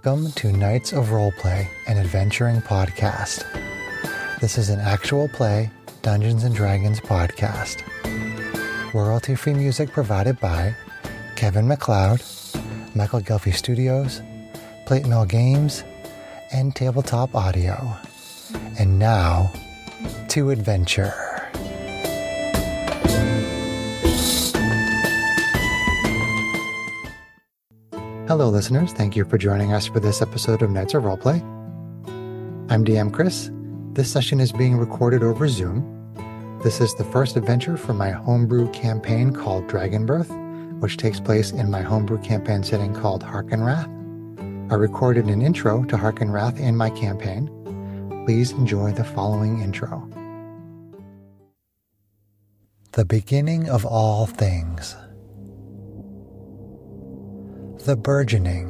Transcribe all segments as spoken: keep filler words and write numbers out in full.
Welcome to Knights of Roleplay, an adventuring podcast. This is an actual play Dungeons and Dragons podcast. Royalty-free music provided by Kevin MacLeod, Michael Gelfie Studios, Plate Mill Games, and Tabletop Audio. And now, to adventure. Hello listeners, thank you for joining us for this episode of Knights of Roleplay. I'm D M Chris. This session is being recorded over Zoom. This is the first adventure for my homebrew campaign called Dragonbirth, which takes place in my homebrew campaign setting called Harkenrath. I recorded an intro to Harkenrath in my campaign. Please enjoy the following intro. The beginning of all things. The burgeoning.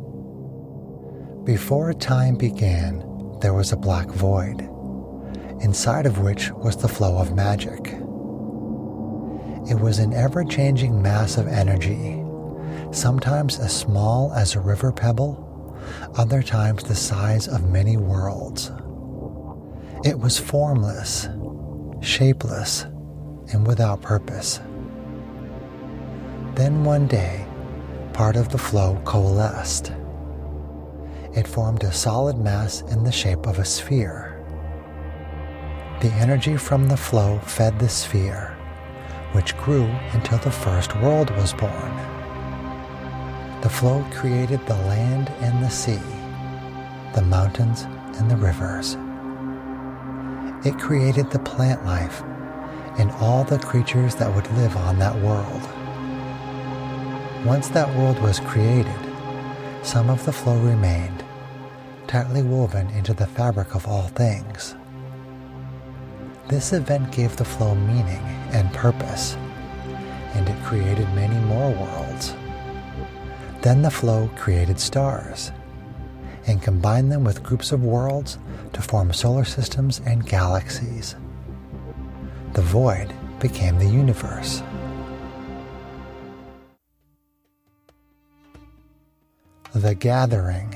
Before time began, there was a black void, inside of which was the flow of magic. It was an ever-changing mass of energy, sometimes as small as a river pebble, other times the size of many worlds. It was formless, shapeless, and without purpose. Then one day, part of the flow coalesced. It formed a solid mass in the shape of a sphere. The energy from the flow fed the sphere, which grew until the first world was born. The flow created the land and the sea, the mountains and the rivers. It created the plant life and all the creatures that would live on that world. Once that world was created, some of the flow remained, tightly woven into the fabric of all things. This event gave the flow meaning and purpose, and it created many more worlds. Then the flow created stars, and combined them with groups of worlds to form solar systems and galaxies. The void became the universe. The Gathering.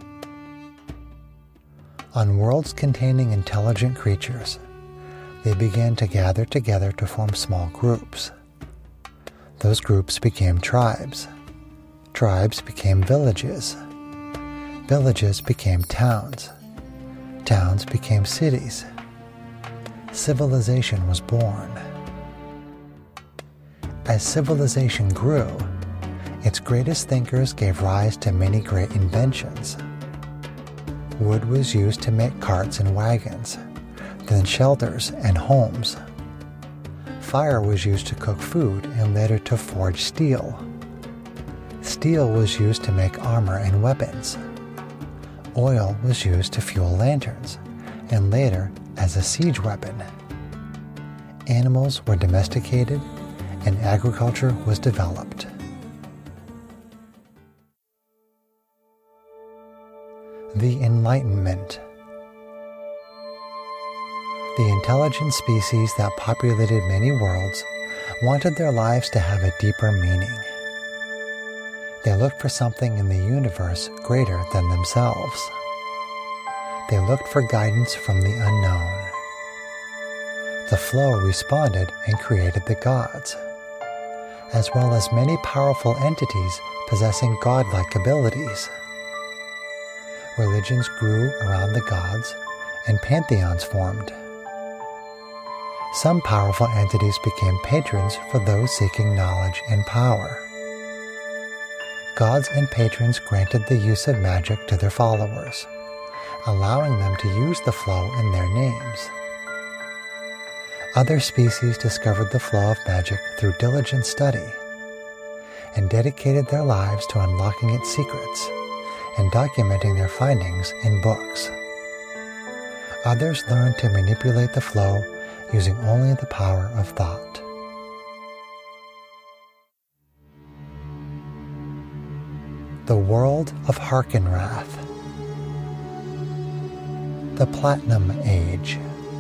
On worlds containing intelligent creatures, they began to gather together to form small groups. Those groups became tribes. Tribes became villages. Villages became towns. Towns became cities. Civilization was born. As civilization grew, its greatest thinkers gave rise to many great inventions. Wood was used to make carts and wagons, then shelters and homes. Fire was used to cook food and later to forge steel. Steel was used to make armor and weapons. Oil was used to fuel lanterns, and later as a siege weapon. Animals were domesticated, and agriculture was developed. The Enlightenment. The intelligent species that populated many worlds wanted their lives to have a deeper meaning. They looked for something in the universe greater than themselves. They looked for guidance from the unknown. The flow responded and created the gods, as well as many powerful entities possessing godlike abilities. Religions grew around the gods, and pantheons formed. Some powerful entities became patrons for those seeking knowledge and power. Gods and patrons granted the use of magic to their followers, allowing them to use the flow in their names. Other species discovered the flow of magic through diligent study, and dedicated their lives to unlocking its secrets and documenting their findings in books. Others learned to manipulate the flow using only the power of thought. The World of Harkenrath. The Platinum Age.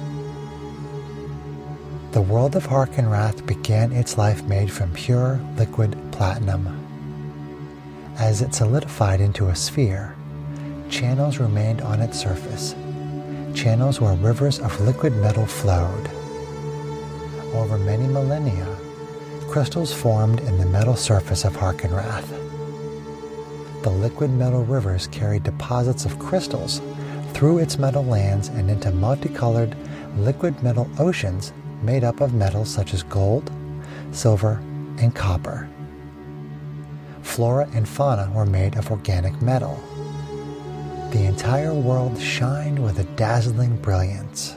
The world of Harkenrath began its life made from pure, liquid platinum. As it solidified into a sphere, channels remained on its surface, channels where rivers of liquid metal flowed. Over many millennia, crystals formed in the metal surface of Harkenrath. The liquid metal rivers carried deposits of crystals through its metal lands and into multicolored liquid metal oceans made up of metals such as gold, silver, and copper. Flora and fauna were made of organic metal. The entire world shined with a dazzling brilliance.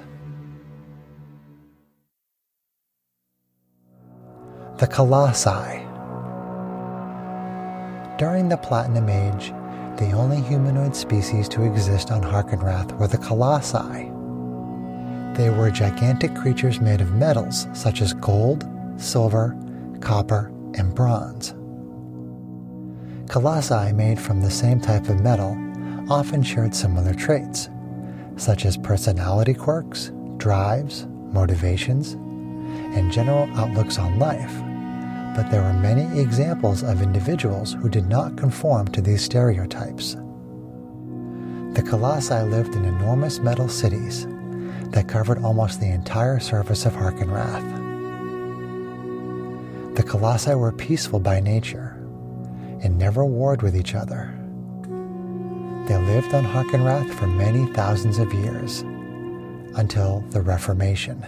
The Colossi. During the Platinum Age, the only humanoid species to exist on Harkenrath were the Colossi. They were gigantic creatures made of metals such as gold, silver, copper, and bronze. Colossi made from the same type of metal often shared similar traits, such as personality quirks, drives, motivations, and general outlooks on life, but there were many examples of individuals who did not conform to these stereotypes. The Colossi lived in enormous metal cities that covered almost the entire surface of Harkenrath. The Colossi were peaceful by nature and never warred with each other. They lived on Harkenrath for many thousands of years, until the Reformation.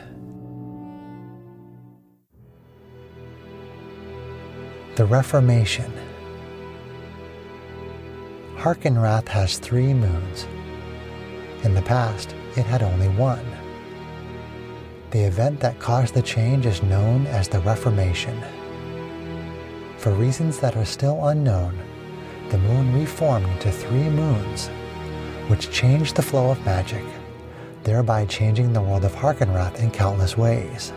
The Reformation. Harkenrath has three moons. In the past, it had only one. The event that caused the change is known as the Reformation. For reasons that are still unknown, the moon reformed into three moons, which changed the flow of magic, thereby changing the world of Harkenrath in countless ways.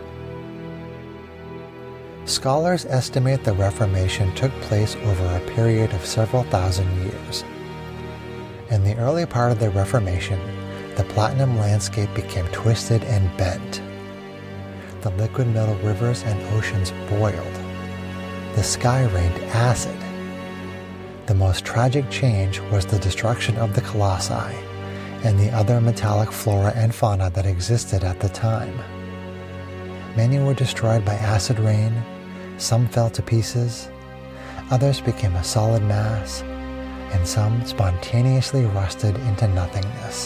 Scholars estimate the Reformation took place over a period of several thousand years. In the early part of the Reformation, the Platinum landscape became twisted and bent. The liquid metal rivers and oceans boiled. The sky rained acid. The most tragic change was the destruction of the Colossi and the other metallic flora and fauna that existed at the time. Many were destroyed by acid rain, some fell to pieces, others became a solid mass, and some spontaneously rusted into nothingness.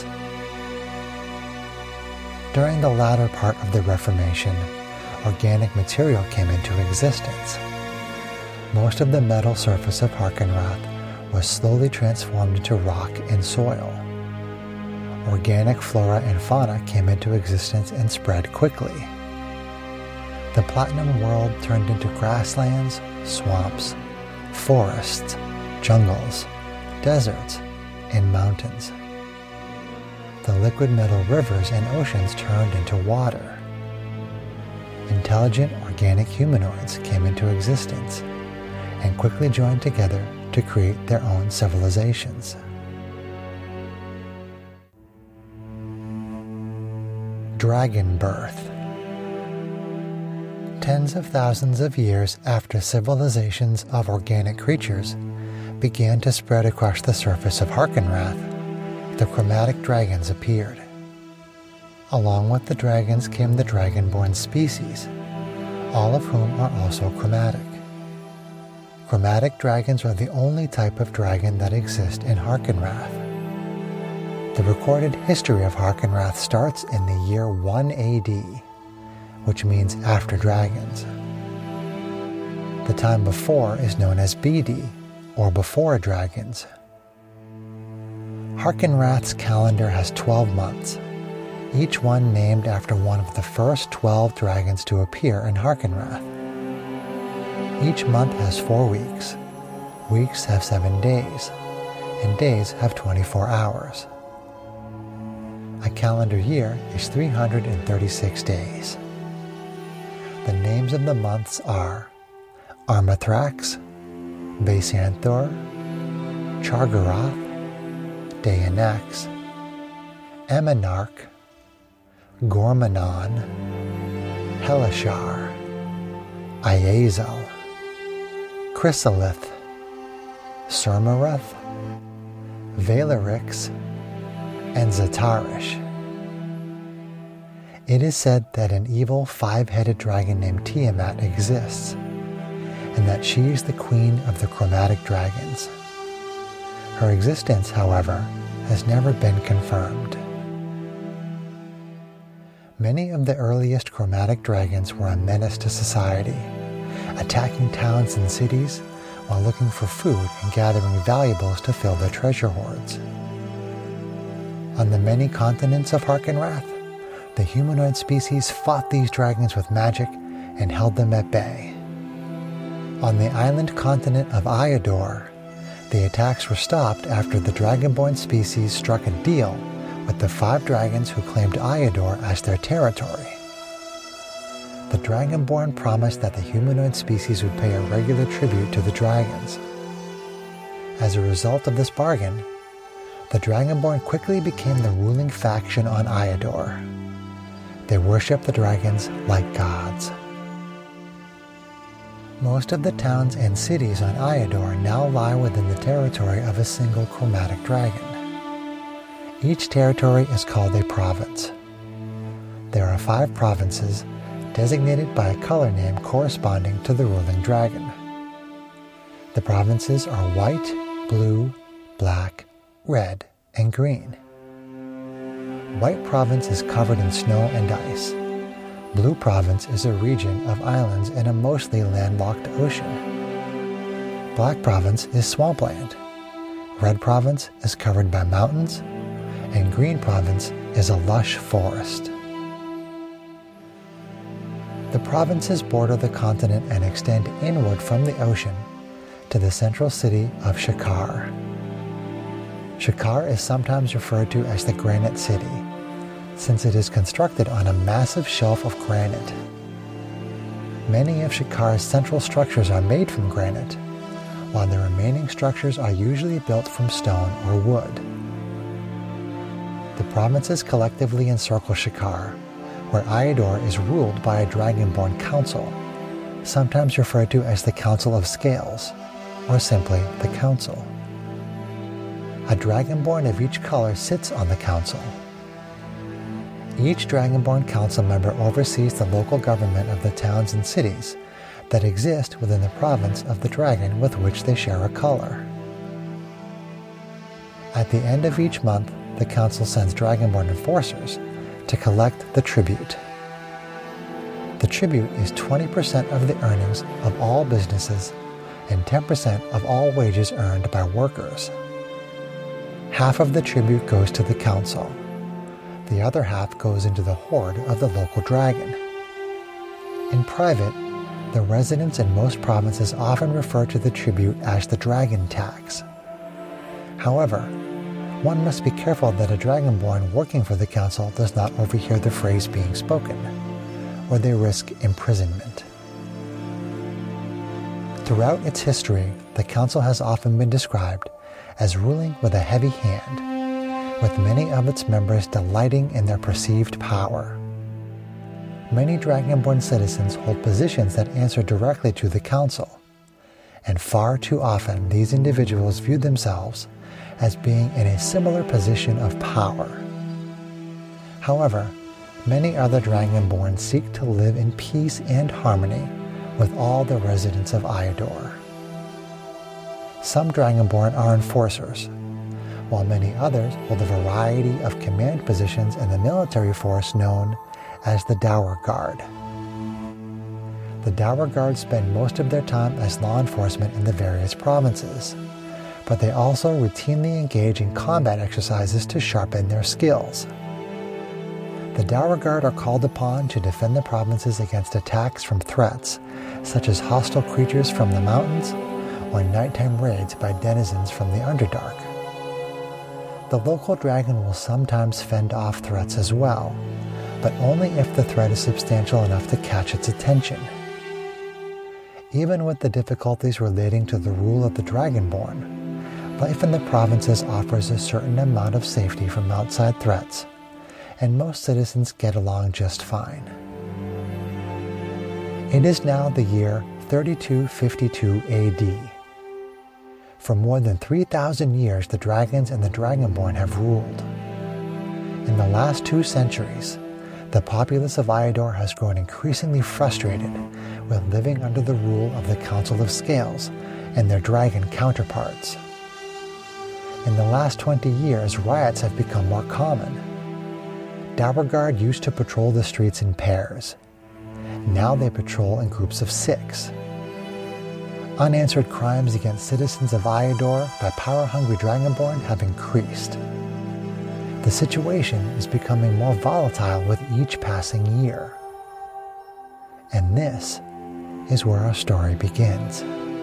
During the latter part of the Reformation, organic material came into existence. Most of the metal surface of Harkenrath was slowly transformed into rock and soil. Organic flora and fauna came into existence and spread quickly. The Platinum world turned into grasslands, swamps, forests, jungles, deserts, and mountains. The liquid metal rivers and oceans turned into water. Intelligent organic humanoids came into existence and quickly joined together to create their own civilizations. Dragon birth. Tens of thousands of years after civilizations of organic creatures began to spread across the surface of Harkenrath, the chromatic dragons appeared. Along with the dragons came the dragonborn species, all of whom are also chromatic. Chromatic dragons are the only type of dragon that exist in Harkenrath. The recorded history of Harkenrath starts in the year one A D, which means after dragons. The time before is known as B D, or before dragons. Harkenrath's calendar has twelve months, each one named after one of the first twelve dragons to appear in Harkenrath. Each month has four weeks, weeks have seven days, and days have twenty-four hours. A calendar year is three hundred thirty-six days. The names of the months are Armathrax, Basanthor, Chargaroth, Dayanex, Amonarch, Gormanon, Helishar, Iazel, Chrysalith, Surmareth, Valerix, and Zatarish. It is said that an evil five-headed dragon named Tiamat exists, and that she is the queen of the chromatic dragons. Her existence, however, has never been confirmed. Many of the earliest chromatic dragons were a menace to society, attacking towns and cities while looking for food and gathering valuables to fill their treasure hoards. On the many continents of Harkenrath, the humanoid species fought these dragons with magic and held them at bay. On the island continent of Iador, the attacks were stopped after the dragonborn species struck a deal with the five dragons who claimed Iador as their territory. The dragonborn promised that the humanoid species would pay a regular tribute to the dragons. As a result of this bargain, the dragonborn quickly became the ruling faction on Iador. They worship the dragons like gods. Most of the towns and cities on Iador now lie within the territory of a single chromatic dragon. Each territory is called a province. There are five provinces designated by a color name corresponding to the ruling dragon. The provinces are white, blue, black, red, and green. White Province is covered in snow and ice. Blue Province is a region of islands in a mostly landlocked ocean. Black Province is swampland. Red Province is covered by mountains, and Green Province is a lush forest. The provinces border the continent and extend inward from the ocean to the central city of Shakar. Shakar is sometimes referred to as the Granite City, since it is constructed on a massive shelf of granite. Many of Shakar's central structures are made from granite, while the remaining structures are usually built from stone or wood. The provinces collectively encircle Shakar, where Iador is ruled by a dragonborn council, sometimes referred to as the Council of Scales, or simply the Council. A dragonborn of each color sits on the council. Each dragonborn council member oversees the local government of the towns and cities that exist within the province of the dragon with which they share a color. At the end of each month, the council sends dragonborn enforcers to collect the tribute. The tribute is twenty percent of the earnings of all businesses and ten percent of all wages earned by workers. Half of the tribute goes to the council. The other half goes into the hoard of the local dragon. In private, the residents in most provinces often refer to the tribute as the dragon tax. However, one must be careful that a dragonborn working for the council does not overhear the phrase being spoken, or they risk imprisonment. Throughout its history, the council has often been described as ruling with a heavy hand, with many of its members delighting in their perceived power. Many dragonborn citizens hold positions that answer directly to the council, and far too often these individuals view themselves as being in a similar position of power. However, many other dragonborn seek to live in peace and harmony with all the residents of Iador. Some dragonborn are enforcers, while many others hold a variety of command positions in the military force known as the Dower Guard. The Dower Guard spend most of their time as law enforcement in the various provinces, but they also routinely engage in combat exercises to sharpen their skills. The Dower Guard are called upon to defend the provinces against attacks from threats such as hostile creatures from the mountains or nighttime raids by denizens from the Underdark. The local dragon will sometimes fend off threats as well, but only if the threat is substantial enough to catch its attention. Even with the difficulties relating to the rule of the dragonborn, life in the provinces offers a certain amount of safety from outside threats, and most citizens get along just fine. It is now the year thirty-two fifty-two A D. For more than three thousand years, the dragons and the Dragonborn have ruled. In the last two centuries, the populace of Iador has grown increasingly frustrated with living under the rule of the Council of Scales and their dragon counterparts. In the last twenty years, riots have become more common. Dauergard used to patrol the streets in pairs. Now they patrol in groups of six. Unanswered crimes against citizens of Iador by power-hungry Dragonborn have increased. The situation is becoming more volatile with each passing year. And this is where our story begins.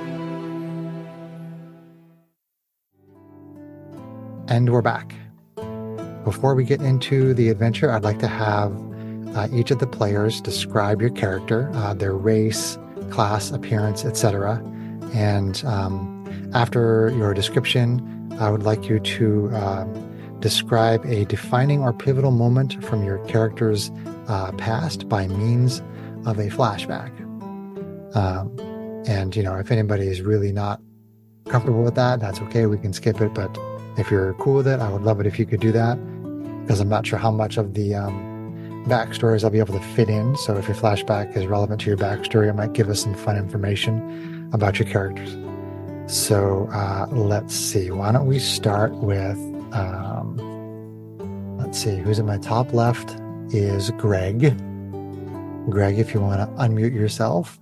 And we're back. Before we get into the adventure, I'd like to have uh, each of the players describe your character, uh, their race, class, appearance, et cetera. And um, after your description, I would like you to uh, describe a defining or pivotal moment from your character's uh, past by means of a flashback. Um, and, you know, if anybody is really not comfortable with that, that's okay. We can skip it. But if you're cool with it, I would love it if you could do that, because I'm not sure how much of the um, backstories I'll be able to fit in. So if your flashback is relevant to your backstory, it might give us some fun information about your characters. So uh, let's see. Why don't we start with, um, let's see, who's in my top left is Greg. Greg, if you want to unmute yourself.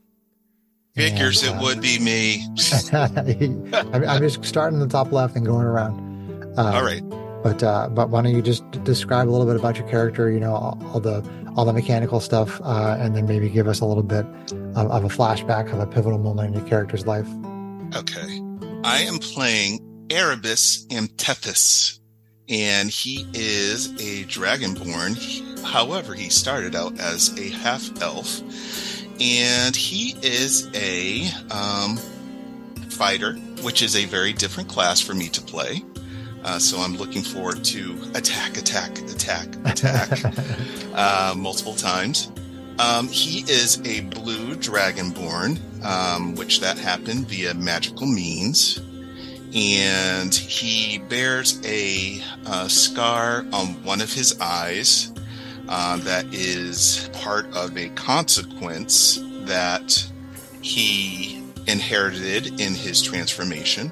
Figures and, uh, it would be me. I'm just starting in the top left and going around. Um, all right. But uh, but why don't you just describe a little bit about your character? You know, all, all the all the mechanical stuff, uh, and then maybe give us a little bit of, of a flashback of a pivotal moment in your character's life. Okay, I am playing Erebus Amtethys, and he is a Dragonborn. However, he started out as a half elf. And he is a um, fighter, which is a very different class for me to play. Uh, so I'm looking forward to attack, attack, attack, attack uh, multiple times. Um, he is a blue Dragonborn, um, which that happened via magical means. And he bears a uh, scar on one of his eyes. Uh, that is part of a consequence that he inherited in his transformation.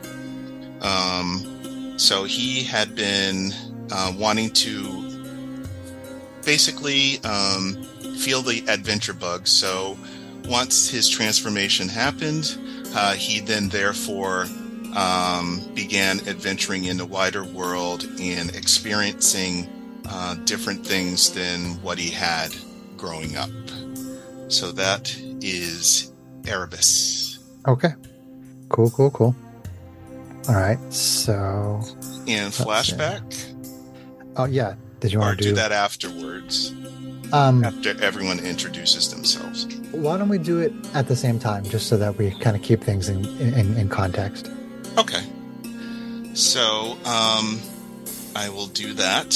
Um, so he had been uh, wanting to basically um, feel the adventure bug. So once his transformation happened, uh, he then therefore um, began adventuring in the wider world and experiencing Uh, different things than what he had growing up. So that is Erebus. Okay. Cool, cool, cool. All right. So. And flashback? Oh, yeah. Did you or want to do, do that afterwards? Um, after everyone introduces themselves. Why don't we do it at the same time, just so that we kind of keep things in, in, in context? Okay. So, um, I will do that.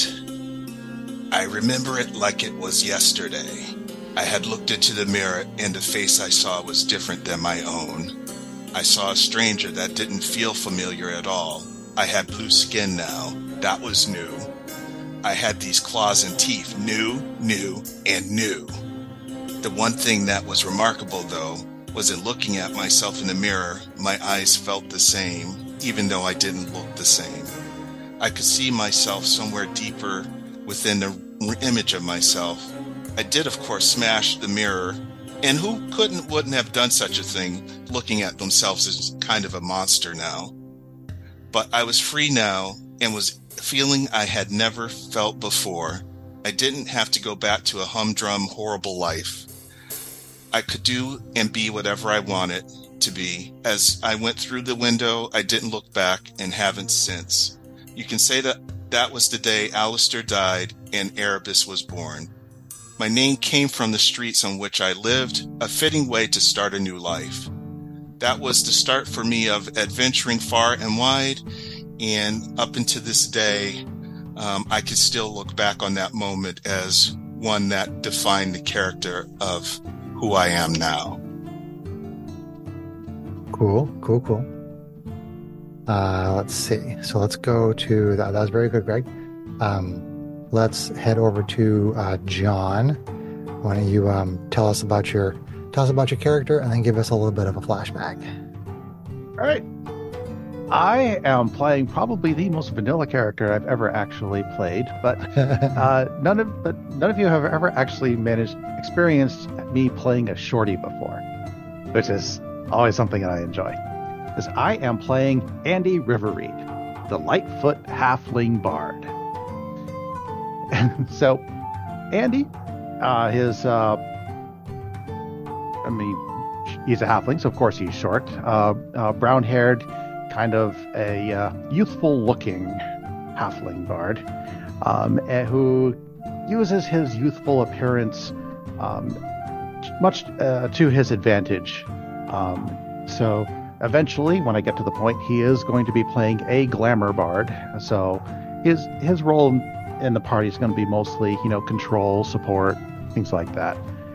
I remember it like it was yesterday. I had looked into the mirror and the face I saw was different than my own. I saw a stranger that didn't feel familiar at all. I had blue skin now. That was new. I had these claws and teeth, new, new, and new. The one thing that was remarkable, though, was in looking at myself in the mirror, my eyes felt the same, even though I didn't look the same. I could see myself somewhere deeper within the image of myself. I did, of course, smash the mirror, and who couldn't, wouldn't have done such a thing, looking at themselves as kind of a monster now. But I was free now, and was feeling I had never felt before. I didn't have to go back to a humdrum, horrible life. I could do and be whatever I wanted to be. As I went through the window, I didn't look back and haven't since. You can say that that was the day Alistair died and Erebus was born. My name came from the streets on which I lived, a fitting way to start a new life. That was the start for me of adventuring far and wide, and up until this day, um, I could still look back on that moment as one that defined the character of who I am now. Cool, cool, cool. Uh, let's see. So let's go to that. That was very good, Greg. Um, let's head over to uh, John. Why don't you um, tell us about your tell us about your character, and then give us a little bit of a flashback. All right. I am playing probably the most vanilla character I've ever actually played, but uh, none of but none of you have ever actually managed experienced me playing a shorty before, which is always something that I enjoy. Because I am playing Andy Riverreed, the Lightfoot Halfling Bard. And so, Andy, uh, his uh, I mean, he's a halfling, so of course he's short, uh, uh, brown-haired. Kind of a uh, youthful-looking halfling bard um, who uses his youthful appearance um, much uh, to his advantage. Um, so eventually, when I get to the point, he is going to be playing a glamour bard. So his his role in the party is going to be mostly, you know, control, support, things like that.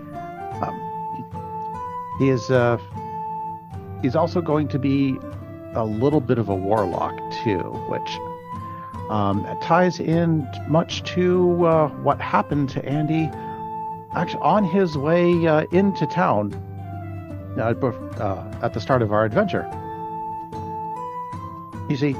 Um, he is uh, he's also going to be a little bit of a warlock too, which um, ties in much to uh, what happened to Andy actually on his way uh, into town uh, uh, at the start of our adventure. You see,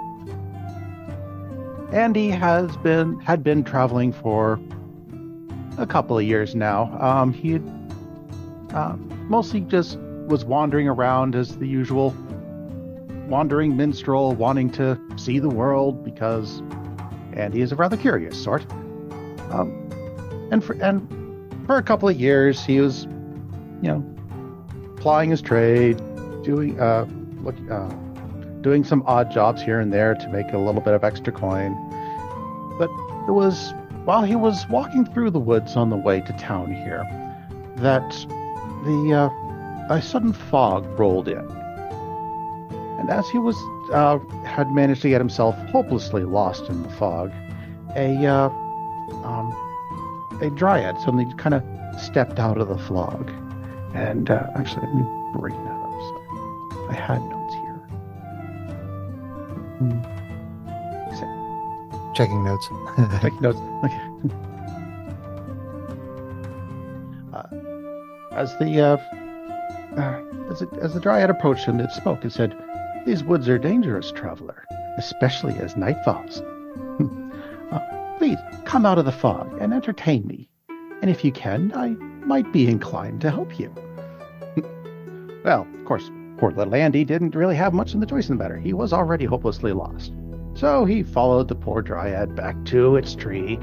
Andy has been had been traveling for a couple of years now. Um, he had, uh, mostly just was wandering around as the usual wandering minstrel, wanting to see the world because Andy is a rather curious sort. Um, and for and for a couple of years, he was, you know, plying his trade, doing uh, look, uh, doing some odd jobs here and there to make a little bit of extra coin. But it was while he was walking through the woods on the way to town here that the uh, a sudden fog rolled in. And as he was uh, had managed to get himself hopelessly lost in the fog, a uh, um, a dryad suddenly kind of stepped out of the fog. And uh, actually, let me bring that up. Sorry. I had notes here. Hmm. Checking notes. Checking notes. Okay. uh, as the uh, uh, as, it, as the dryad approached him, it spoke. It said, "These woods are dangerous, traveler, especially as night falls. uh, please, come out of the fog and entertain me. And if you can, I might be inclined to help you." Well, of course, poor little Andy didn't really have much in the choice in the matter. He was already hopelessly lost. So he followed the poor dryad back to its tree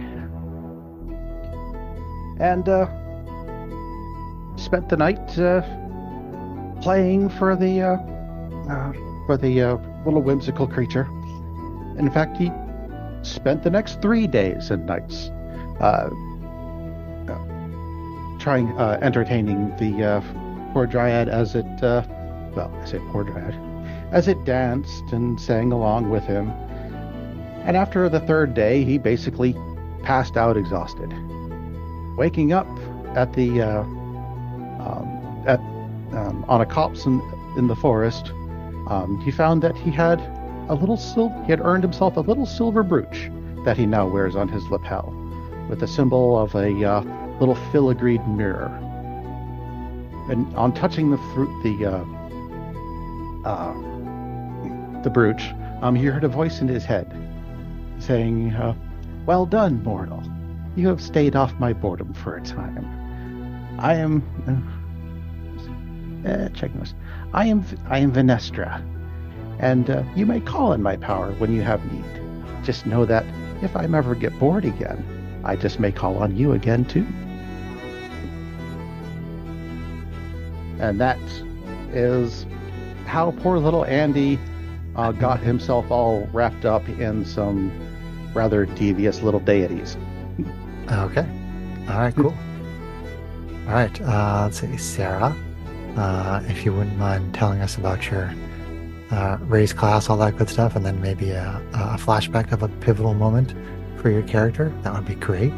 and uh, spent the night uh, playing for the... Uh, uh, for the uh, little whimsical creature. In fact, he spent the next three days and nights uh, uh, trying, uh, entertaining the uh, poor dryad as it, uh, well, I say poor dryad, as it danced and sang along with him. And after the third day, he basically passed out exhausted, waking up at the uh, um, at um, on a copse in, in the forest. Um, he found that he had a little sil- he had earned himself a little silver brooch that he now wears on his lapel, with a symbol of a uh, little filigreed mirror. And on touching the fruit, the uh, uh, the brooch, um, he heard a voice in his head saying, uh, "Well done, mortal. You have stayed off my boredom for a time. I am uh, uh, checking this. I am I am Venestra, and uh, you may call on my power when you have need. Just know that if I ever get bored again, I just may call on you again too." And that is how poor little Andy uh, got himself all wrapped up in some rather devious little deities. Okay. All right, cool. All right, uh, let's see, Sarah. Uh, if you wouldn't mind telling us about your uh, race, class, all that good stuff, and then maybe a, a flashback of a pivotal moment for your character, that would be great.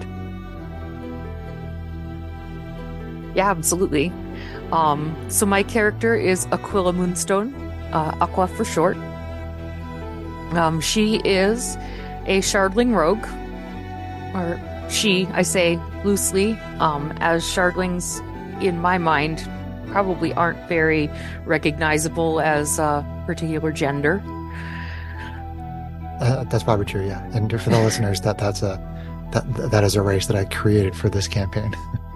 Yeah, absolutely. Um, so my character is Aquila Moonstone, uh, Aqua for short. Um, she is a Shardling rogue, or she, I say loosely, um, as Shardlings, in my mind, probably aren't very recognizable as a particular gender. Uh, that's probably true, yeah. And for the listeners, that that's a that that is a race that I created for this campaign.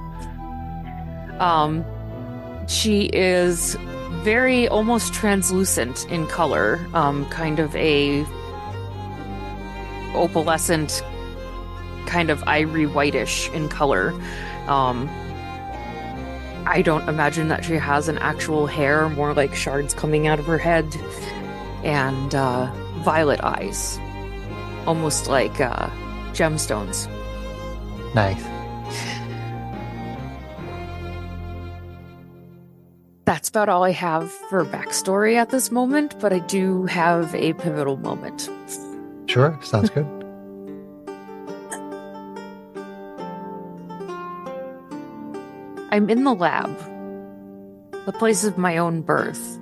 um, she is very almost translucent in color, um, kind of a opalescent, kind of ivory whitish in color. Um, I don't imagine that she has an actual hair, more like shards coming out of her head, and uh, violet eyes, almost like uh, gemstones. Nice. That's about all I have for backstory at this moment, but I do have a pivotal moment. Sure, sounds good. I'm in the lab, the place of my own birth,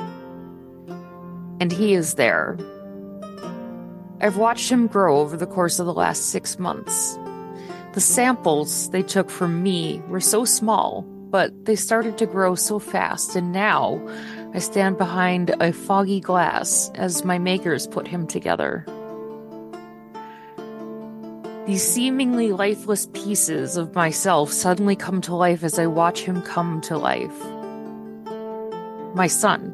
and he is there. I've watched him grow over the course of the last six months. The samples they took from me were so small, but they started to grow so fast, and now I stand behind a foggy glass as my makers put him together. These seemingly lifeless pieces of myself suddenly come to life as I watch him come to life. My son.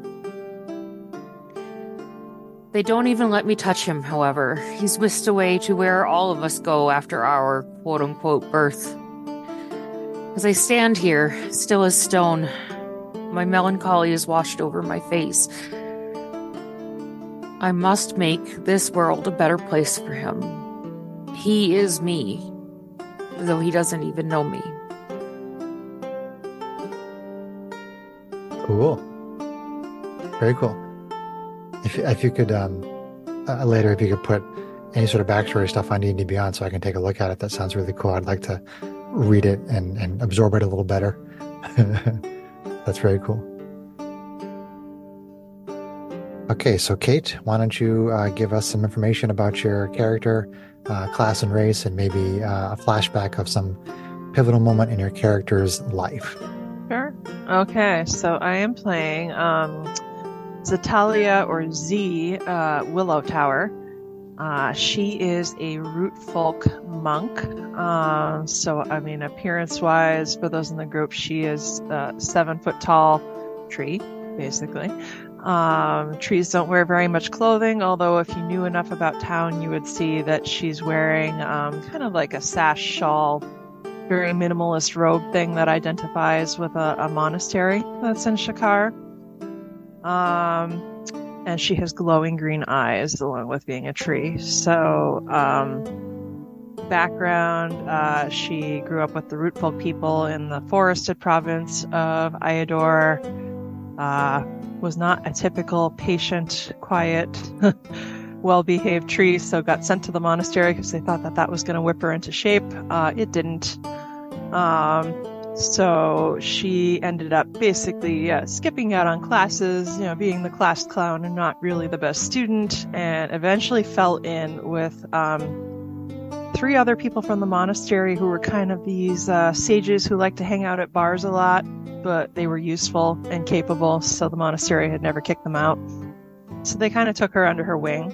They don't even let me touch him, however. He's whisked away to where all of us go after our quote-unquote birth. As I stand here, still as stone, my melancholy is washed over my face. I must make this world a better place for him. He is me, though he doesn't even know me. Cool. Very cool. If if you could um, uh, later, if you could put any sort of backstory stuff on D and D Beyond, so I can take a look at it, that sounds really cool. I'd like to read it and, and absorb it a little better. That's very cool. Okay, so Kate, why don't you uh, give us some information about your character, uh, class and race, and maybe uh, a flashback of some pivotal moment in your character's life. Sure. Okay, so I am playing um, Zetalia, or Z, uh, Willow Tower. Uh, she is a root folk monk. Uh, so, I mean, appearance-wise, for those in the group, she is a seven-foot-tall tree, basically. Um, trees don't wear very much clothing, although if you knew enough about town, you would see that she's wearing um, kind of like a sash shawl, very minimalist robe thing that identifies with a, a monastery that's in Shakar. Um, and she has glowing green eyes along with being a tree. So, um, background, uh, she grew up with the Rootfolk people in the forested province of Iador. Uh, was not a typical patient, quiet, well-behaved tree, so got sent to the monastery because they thought that that was going to whip her into shape. Uh, it didn't. Um, so she ended up basically uh, skipping out on classes, you know, being the class clown and not really the best student, and eventually fell in with um, three other people from the monastery who were kind of these uh, sages who like to hang out at bars a lot, but they were useful and capable, so the monastery had never kicked them out. So they kind of took her under her wing.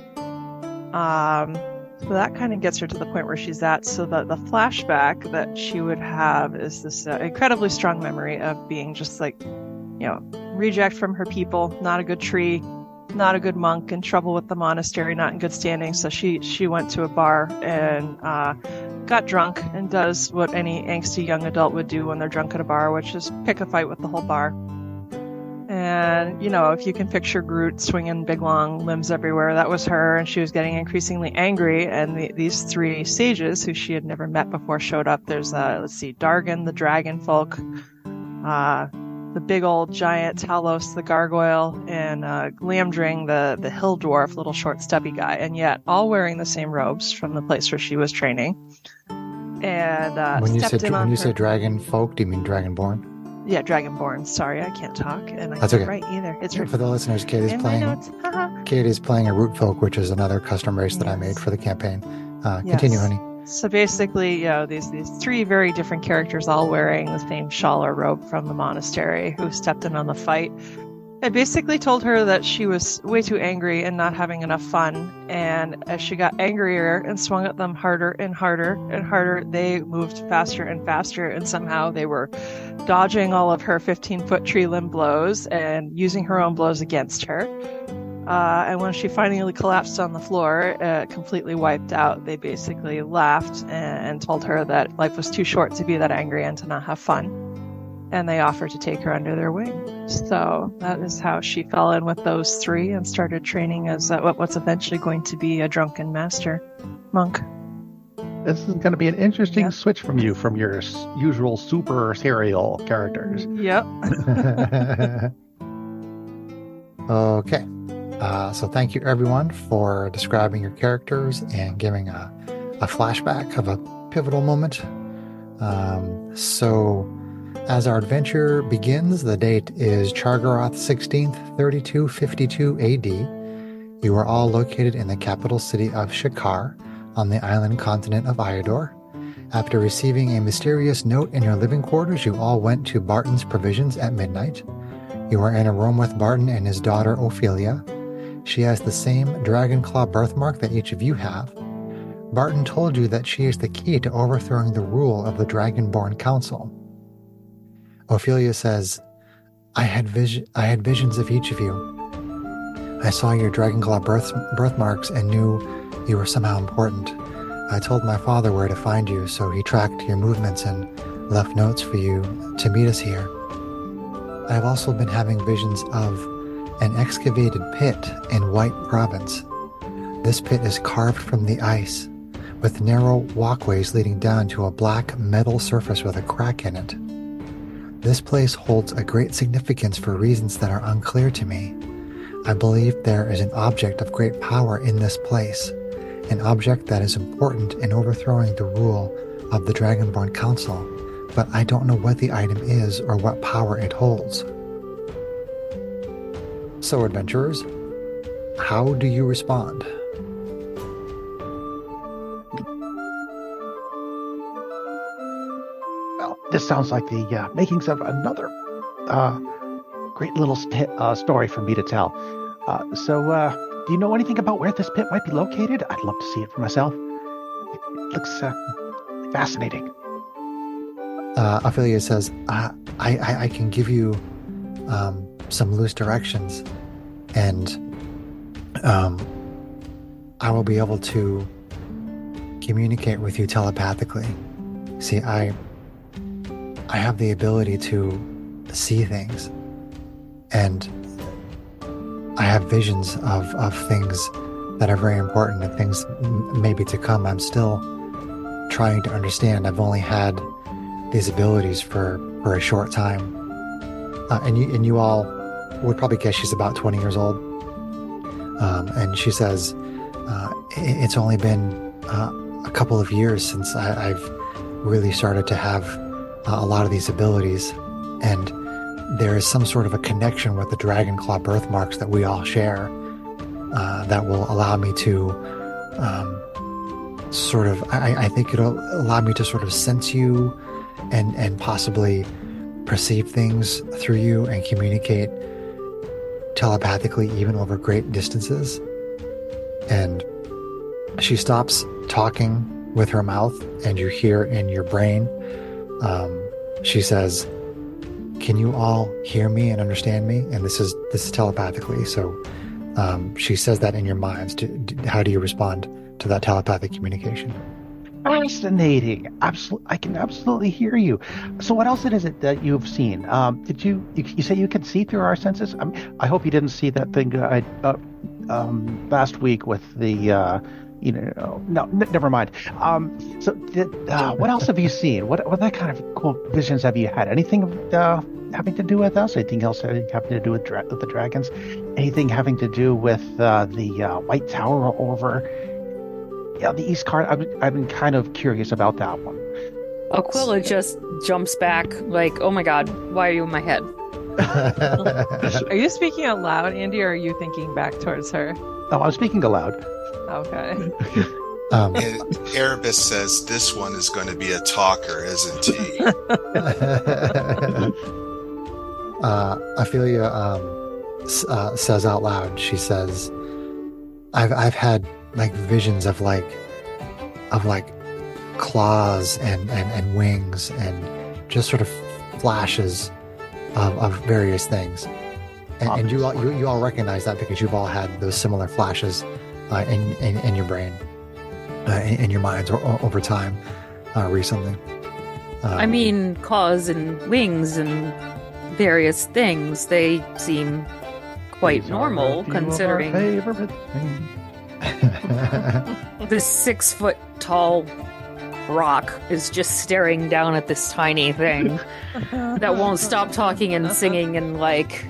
Um, so that kind of gets her to the point where she's at. So the, the flashback that she would have is this uh, incredibly strong memory of being just like, you know, reject from her people, not a good tree, not a good monk, in trouble with the monastery, not in good standing. So she, she went to a bar and uh, got drunk and does what any angsty young adult would do when they're drunk at a bar, which is pick a fight with the whole bar. And, you know, if you can picture Groot swinging big, long limbs everywhere, that was her, and she was getting increasingly angry, and the, these three sages, who she had never met before, showed up. There's, uh, let's see, Dargan, the dragon folk, uh, the big old giant Talos, the gargoyle, and uh, Glamdring, the, the hill dwarf, little short stubby guy, and yet all wearing the same robes from the place where she was training. And uh, when you stepped say in on when you her... say dragon folk, do you mean dragonborn? Yeah, Dragonborn. Sorry, I can't talk, and I That's can't okay. write either. It's For the listeners, Katie's in my playing. notes. Haha. Katie's playing a root folk, which is another custom race that I made Yes. for the campaign. Uh, Yes. Continue, honey. So basically, you know, these these three very different characters, all wearing the same shawl or robe from the monastery, who stepped in on the fight. I basically told her that she was way too angry and not having enough fun. And as she got angrier and swung at them harder and harder and harder, they moved faster and faster. And somehow they were dodging all of her fifteen-foot tree limb blows and using her own blows against her. Uh, and when she finally collapsed on the floor, uh, completely wiped out, they basically laughed and, and told her that life was too short to be that angry and to not have fun. And they offered to take her under their wing. So that is how she fell in with those three and started training as uh, what- what's eventually going to be a drunken master monk. This is going to be an interesting Yeah. switch from you, from your s- usual super serial characters. Yep. Okay. Uh, so thank you, everyone, for describing your characters and giving a, a flashback of a pivotal moment. Um, so as our adventure begins, the date is Chargaroth sixteenth, thirty-two fifty-two A D. You are all located in the capital city of Shakar on the island continent of Iador. After receiving a mysterious note in your living quarters, you all went to Barton's Provisions at midnight. You are in a room with Barton and his daughter Ophelia. She has the same Dragonclaw birthmark that each of you have. Barton told you that she is the key to overthrowing the rule of the Dragonborn Council. Ophelia says, I had, vis- I had visions of each of you. I saw your Dragonclaw birth- birthmarks and knew you were somehow important. I told my father where to find you, so he tracked your movements and left notes for you to meet us here. I have also been having visions of an excavated pit in White Province. This pit is carved from the ice, with narrow walkways leading down to a black metal surface with a crack in it. This place holds a great significance for reasons that are unclear to me. I believe there is an object of great power in this place, an object that is important in overthrowing the rule of the Dragonborn Council, but I don't know what the item is or what power it holds. So, adventurers, how do you respond? Well, this sounds like the uh, makings of another uh, great little st- uh, story for me to tell. Uh, so, uh, do you know anything about where this pit might be located? I'd love to see it for myself. It looks uh, fascinating. Uh, Ophelia says, uh, I, I, I can give you um, some loose directions, and um, I will be able to communicate with you telepathically. See, I I have the ability to see things, and I have visions of, of things that are very important and things m- maybe to come. I'm still trying to understand. I've only had these abilities for, for a short time. Uh, and you and you all would probably guess she's about twenty years old. Um, and she says, uh, it, it's only been uh, a couple of years since I, I've really started to have uh, a lot of these abilities. And there is some sort of a connection with the Dragonclaw birthmarks that we all share uh, that will allow me to um, sort of, I, I think it'll allow me to sort of sense you and, and possibly perceive things through you and communicate telepathically even over great distances. And she stops talking with her mouth, and you hear in your brain, um, she says, can you all hear me and understand me? And this is this is telepathically. So um, she says that in your minds. Do, do, how do you respond to that telepathic communication? Fascinating. Absolutely, I can absolutely hear you. So, what else is it that you've seen? Um, did you, you you say you can see through our senses? I, mean, I hope you didn't see that thing I uh, um, last week with the, uh, you know, no, n- never mind. Um, so, did, uh, what else have you seen? What what that kind of cool visions have you had? Anything uh, having to do with us? Anything else having to do with, dra- with the dragons? Anything having to do with uh, the uh, White Tower over? Yeah, the East Card. I've, I've been kind of curious about that one. Aquila just jumps back like, oh my god, why are you in my head? Are you speaking out loud, Andy, or are you thinking back towards her? Oh, I'm speaking aloud. Okay. Um, And Erebus says this one is going to be a talker, isn't he? uh, Ophelia um, s- uh, says out loud, she says, I've I've had like visions of like of like claws and, and, and wings and just sort of flashes of, of various things. And, and you, all, you you all recognize that because you've all had those similar flashes uh, in, in in your brain, uh, in, in your minds or, or over time, uh, recently. Um, I mean, claws and wings and various things, they seem quite These are normal a few of our considering favorite things. this six foot tall rock is just staring down at this tiny thing that won't stop talking and singing and like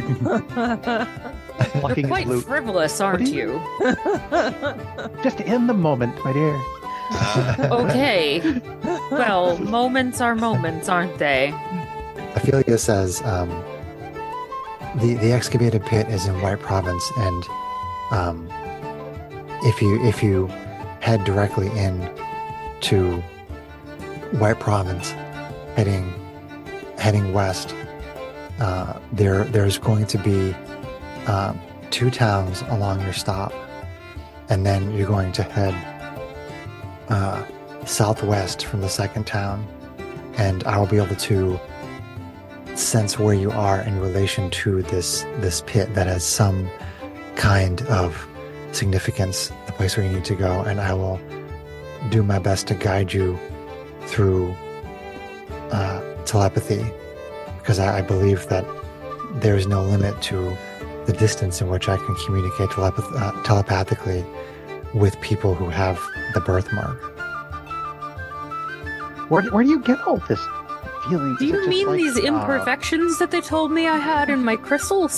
Plucking quite his lute. frivolous, aren't do you? Just in the moment, my dear. Uh, Okay. Well, moments are moments, aren't they? Ophelia says, um, the the excavated pit is in White Province, and um, if you if you head directly in to White Province, heading heading west, uh, there there's going to be uh, two towns along your stop, and then you're going to head uh, southwest from the second town, and I will be able to sense where you are in relation to this this pit that has some kind of significance, the place where you need to go, and I will do my best to guide you through uh, telepathy, because I, I believe that there is no limit to the distance in which I can communicate telepath- uh, telepathically with people who have the birthmark. Where, where do you get all this feeling? Do Is it you just mean like, these uh, imperfections that they told me I had in my crystals?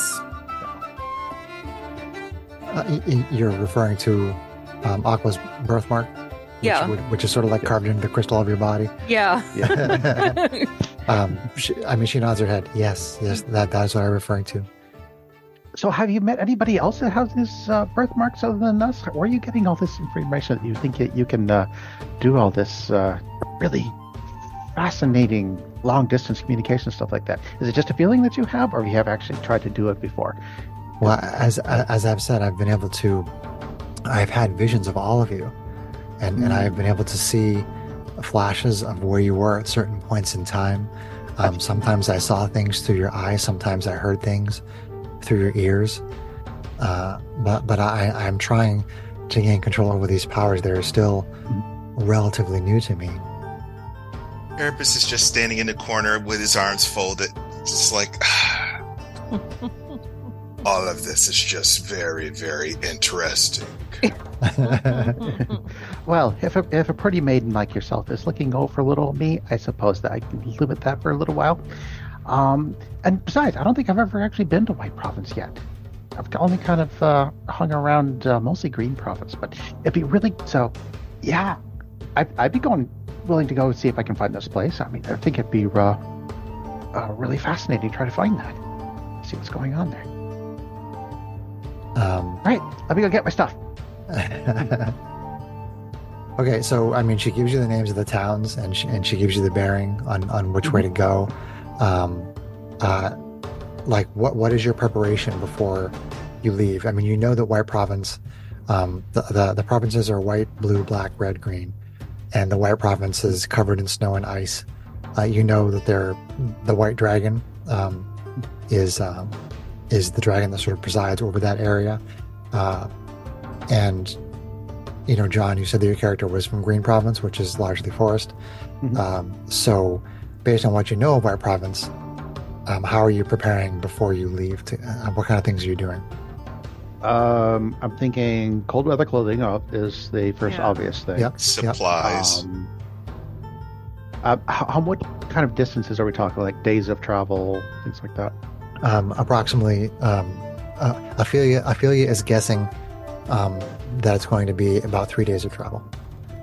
Uh, y- y- you're referring to um, Aqua's birthmark? Which, Yeah. would- which is sort of like carved into the crystal of your body. Yeah. Yeah. um, she, I mean, she nods her head. Yes, yes, that that is what I'm referring to. So have you met anybody else that has these uh, birthmarks other than us? Where are you getting all this information that you think that you can uh, do all this uh, really fascinating long distance communication stuff like that? Is it just a feeling that you have, or you have actually tried to do it before? Well, as as I've said, I've been able to. I've had visions of all of you, and and I've been able to see flashes of where you were at certain points in time. Um, sometimes I saw things through your eyes. Sometimes I heard things through your ears. Uh, but but I I'm trying to gain control over these powers that are still relatively new to me. Erebus is just standing in the corner with his arms folded. Just like, all of this is just very, very interesting. Well, if a, if a pretty maiden like yourself is looking over little me, I suppose that I can live with that for a little while. Um, and besides, I don't think I've ever actually been to White Province yet. I've only kind of uh, hung around uh, mostly Green Province, but it'd be really so. Yeah, I'd, I'd be going willing to go see if I can find this place. I mean, I think it'd be uh, uh, really fascinating to try to find that, see what's going on there. Um, All right, let me go get my stuff. Okay, so I mean, she gives you the names of the towns, and she, and she gives you the bearing on, on which way to go. Um, uh, like, what what is your preparation before you leave? I mean, you know that White Province, um, the, the the provinces are white, blue, black, red, green, and the White Province is covered in snow and ice. Uh, you know that they're the White Dragon um, is um, is the dragon that sort of presides over that area, uh, and. You know, John, you said that your character was from Green Province, which is largely forest. Mhm. Um, so, based on what you know of White Province, um, how are you preparing before you leave? To, uh, what kind of things are you doing? Um, I'm thinking cold weather clothing uh, is the first Yeah. obvious thing. Yep. Supplies. Um, uh, how, how what kind of distances are we talking? Like days of travel, things like that. Um, approximately, um, uh, Ophelia, Ophelia is guessing um, that it's going to be about three days of travel.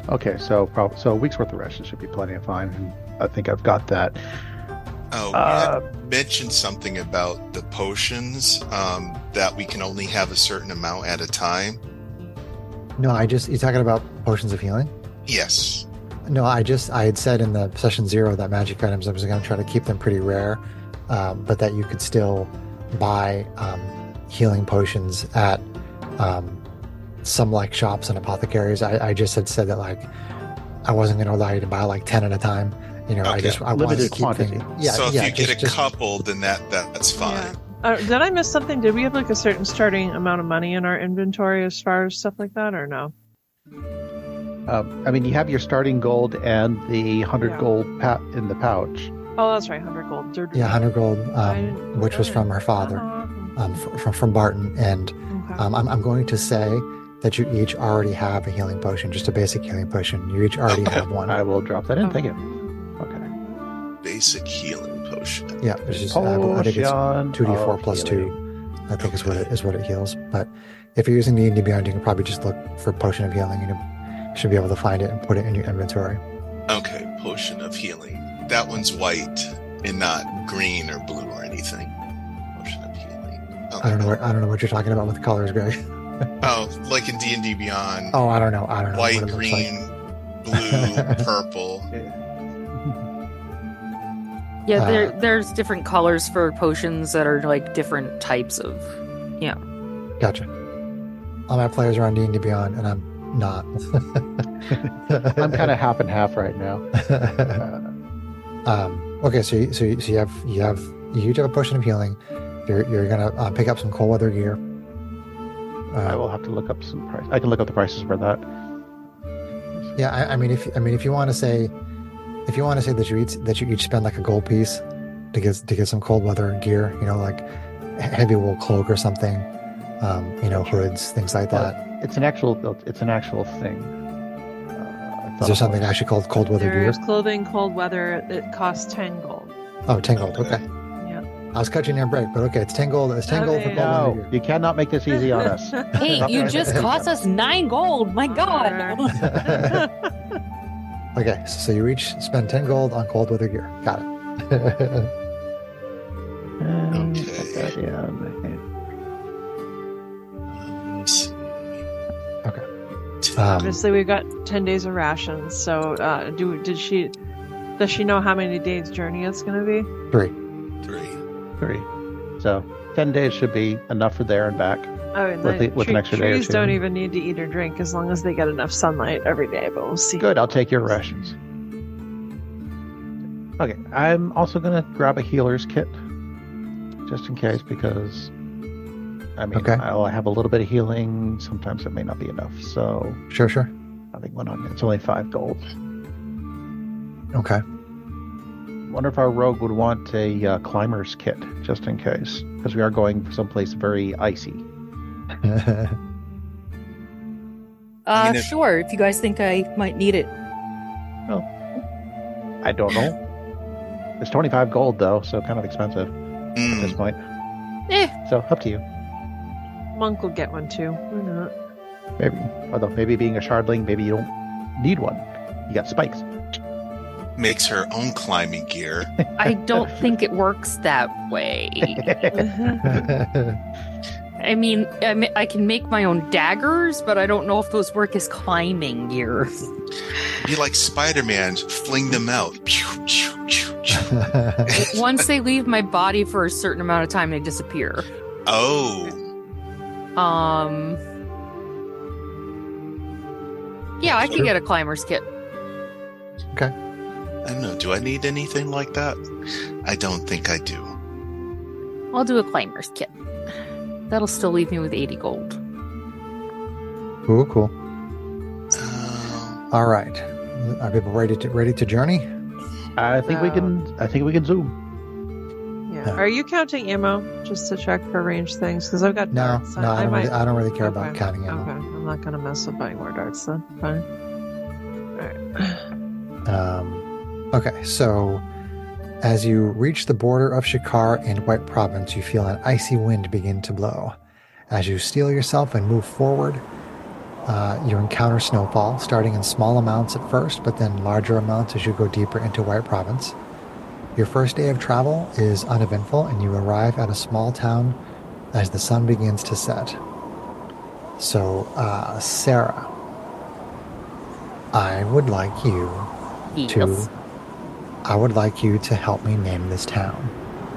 Okay, so prob- so a week's worth of rations should be plenty of fine. And I think I've got that. Oh, Uh, you had mentioned something about the potions, um, that we can only have a certain amount at a time. No, I just, you're talking about potions of healing? Yes. No, I just, I had said in the session zero that magic items, I was going to try to keep them pretty rare, um, but that you could still buy um, healing potions at um, some like shops and apothecaries. I, I just had said that like I wasn't going to allow you to buy like ten at a time. You know, I Okay. just I wanted Limited to keep quantity. things. Yeah, so if yeah, you get just- a just- couple, then that, that that's fine. Yeah. Uh, did I miss something? Did we have like a certain starting amount of money in our inventory as far as stuff like that, or no? Um, I mean, you have your starting gold and the hundred Yeah. gold pa- in the pouch. Oh, that's right, hundred gold. Dur- Yeah, one hundred gold, I um, didn't- which was from her father, Uh-huh. um, f- from from Barton, and Okay. um, I'm I'm going to say that you each already have a healing potion, just a basic healing potion. You each already Okay. have one. I will drop that in. Thank you. Okay. Okay. Basic healing potion. Yeah, it's just, uh, I think it's Potion two d four of plus healing. two. I think is what it is what it heals. But if you're using D and D Beyond, you can probably just look for potion of healing, and you should be able to find it and put it in your inventory. Okay, potion of healing. That one's white and not green or blue or anything. Potion of healing. Okay. I don't know. What, I don't know what you're talking about with the colors, Greg. Oh, like in D and D Beyond. Oh, I don't know. I don't know. white, what it looks like. green, blue, purple. Yeah, Uh, there there's different colors for potions that are like different types of. Yeah. Gotcha. All my players are on D and D Beyond, and I'm not. I'm kind of half and half right now. Uh, um, okay, so you, so you, so you have you have you each have a potion of healing. You're you're gonna uh, pick up some cold weather gear. I Uh, will have to look up some price. I can look up the prices for that. yeah, I, I mean, if I mean, if you want to say, if you want to say that you each that you each spend like a gold piece to get to get some cold weather gear, you know, like a heavy wool cloak or something, um, you know, hoods, things like that. It's an actual. It's an actual thing. Uh, I Is thought there it something was. actually called cold weather gear? There's clothing, cold weather. It costs ten gold. Oh, ten gold. Okay. Yeah. I was catching your break, but okay, it's ten gold. It's ten gold for Okay. cold weather No, gear. you cannot make this easy on us. Hey, you just cost us nine gold. My God. Okay, so you each spend ten gold on cold weather gear. Got it. Um, Okay. put that in. Um, let's see. Okay. Ten. Um, Obviously, we've got ten days of rations. So, uh, do did she? Does she know how many days journey it's going to be? Three. Three. Three. So ten days should be enough for there and back. Oh, and With the the- with an tree- extra day or trees two. don't even need to eat or drink as long as they get enough sunlight every day. But we'll see. Good, I'll take your rations. Okay, I'm also gonna grab a healer's kit, just in case, because I mean, Okay. I'll have a little bit of healing. Sometimes it may not be enough, so Sure, sure. I think one on it's only five gold. Okay. Wonder if our rogue would want a uh, climber's kit, just in case, because we are going someplace very icy. Uh, I mean, if- sure. If you guys think I might need it. I don't know. It's twenty-five gold though, so kind of expensive at this Mm, point. Eh. So up to you. Monk will get one too. Why not? Maybe, although maybe being a shardling, maybe you don't need one. You got spikes. makes her own climbing gear. I don't think it works that way. I mean, I mean, I can make my own daggers, but I don't know if those work as climbing gear. Be like Spider-Man, fling them out. Pew, pew, pew, pew. Once they leave my body for a certain amount of time, they disappear. Oh, Um. Yeah, I can get a climber's kit. I don't know. Do I need anything like that? I don't think I do. I'll do a climber's kit. That'll still leave me with eighty gold. Cool, cool. Uh, All right. Are people ready to ready to journey? I think we Uh, can. I think we can zoom. Yeah. Yeah. Are you counting ammo just to check for range things? Because I've got No, darts. no, I don't, might... really, I don't really care about Okay. counting ammo. Okay, I'm not gonna mess with buying more darts then. Fine. Alright. Um, okay, so as you reach the border of Shikar and White Province, you feel an icy wind begin to blow. As you steel yourself and move forward, uh, you encounter snowfall, starting in small amounts at first, but then larger amounts as you go deeper into White Province. Your first day of travel is uneventful, and you arrive at a small town as the sun begins to set. So, uh, Sarah, I would like you Yes. to... I would like you to help me name this town.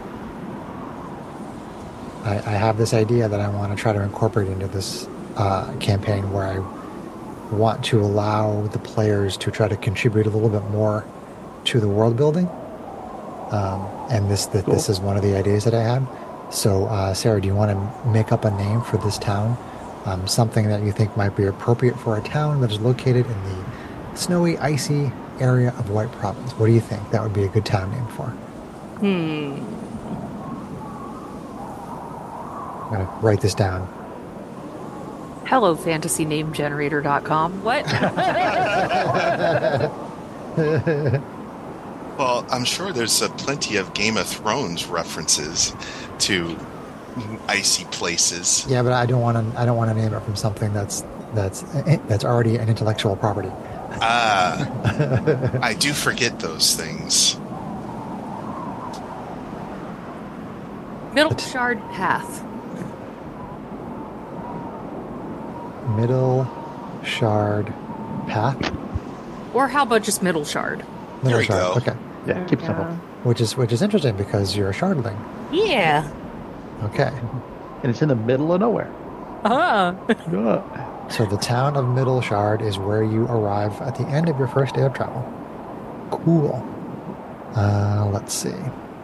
I, I have this idea that I want to try to incorporate into this uh, campaign where I want to allow the players to try to contribute a little bit more to the world building. Um, and this that Cool. this is one of the ideas that I had. So, uh, Sarah, do you want to make up a name for this town? Um, something that you think might be appropriate for a town that is located in the snowy, icy area of White Province. What do you think that would be a good town name for? Hmm. I'm going to write this down. Hello, fantasy name generator dot com. What? Well, I'm sure there's uh, plenty of Game of Thrones references to icy places. Yeah, but I don't want to. I don't want to name it from something that's that's that's already an intellectual property. Ah, I do forget those things. Middle Shard Path. Middle Shard Path. Or how about just Middle Shard? Middle There we Shard. go. Okay, Yeah, keep it simple. which is which is interesting because you're a Shardling. Yeah. Okay, And it's in the middle of nowhere. Uh-huh. Yeah. so the town of Middle Shard is where you arrive at the end of your first day of travel. Cool. Uh, let's see.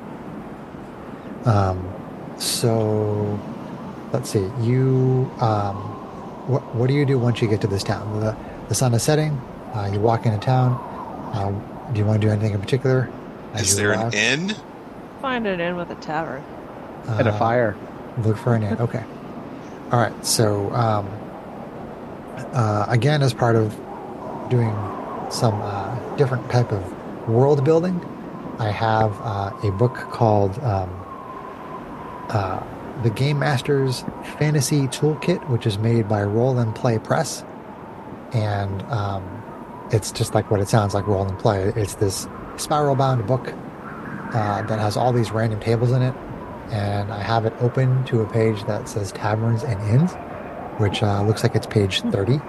Um, so let's see. You um, what what do you do once you get to this town? The the sun is setting. Uh, you walk into town. Um, do you want to do anything in particular? as Is you there arrive? an inn? Find an inn with a tavern. And a Uh, fire. Look for an inn. Okay. All right. So, um, uh, again, as part of doing some uh, different type of world building, I have uh, a book called um, uh, The Game Master's Fantasy Toolkit, which is made by Roll and Play Press. And um, it's just like what it sounds like, Roll and Play. It's this spiral-bound book uh, that has all these random tables in it. And I have it open to a page that says Taverns and Inns, which uh, looks like it's page thirty.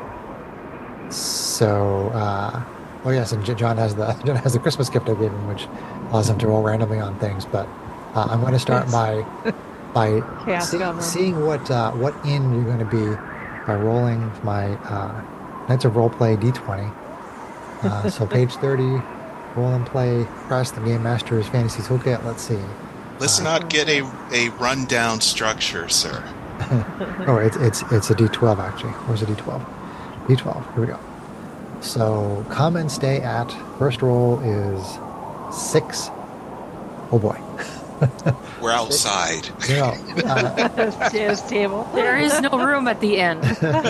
So, uh, oh yes, and J- John has the John has the Christmas gift I gave him, which allows him to roll randomly on things. But uh, I'm going to start by by Chaos see- Governor. seeing what uh, what inn you're going to be by rolling my uh, Knights of Roleplay D twenty. Uh, so page thirty, Roll and Play Press, the Game Master's Fantasy Toolkit. Let's see. Let's not get a, a rundown structure, sir. Oh, it's it's it's a D twelve actually. Where's a D twelve? D twelve. Here we go. So come and stay at. First roll is six. Oh boy. We're outside. No, uh, His table. There is no room at the end.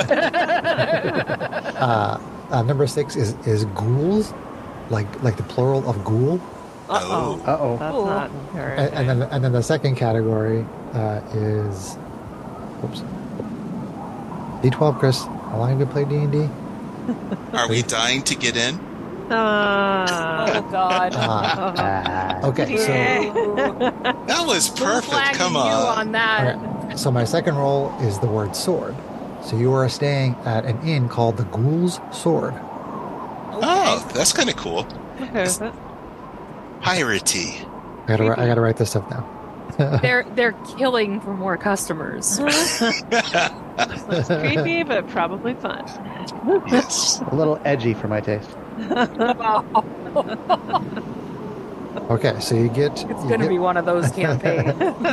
uh, uh, number six is is ghouls, like like the plural of ghoul. Uh-oh. Uh-oh. That's Cool. not very And, and then and then the second category uh, is, oops, D twelve. Chris, how long have you played D and D? Are we dying to get in? Uh, Oh, God. Ah, Ah. okay, so. That was perfect. Flagging Come you on. on that. Okay. So my second roll is the word sword. So you are staying at an inn called the Ghoul's Sword. Oh, that's kind of cool. okay with it. Piratey. I gotta, ri- I gotta write this stuff now. They're they're killing for more customers. It's creepy, but probably fun. Yes. A little edgy for my taste. Okay, so you get. It's you going to get, be one of those campaigns.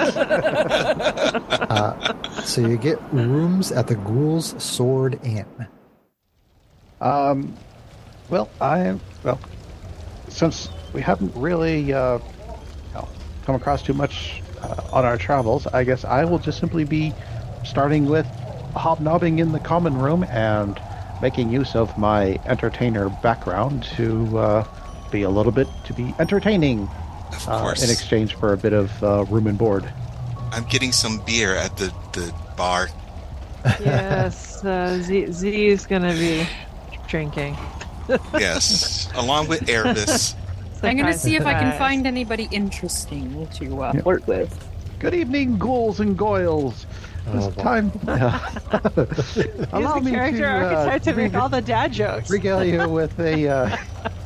uh, so you get rooms at the Ghoul's Sword Inn. Um, well, I well, since we haven't really uh, you know, come across too much uh, on our travels, I guess I will just simply be starting with hobnobbing in the common room and making use of my entertainer background to uh, be a little bit to be entertaining Of uh, course. in exchange for a bit of uh, room and board. I'm getting some beer at the, the bar Yes, uh, Z, Z is going to be drinking. Yes, along with Erebus. I'm going to see if I can Surprise. find anybody interesting to uh, Yep. flirt with. Good evening, ghouls and goyles. Oh, It's boy. time. He's Allow the me character to, uh, archetype to make reg- all the dad jokes. regale you with a. Uh,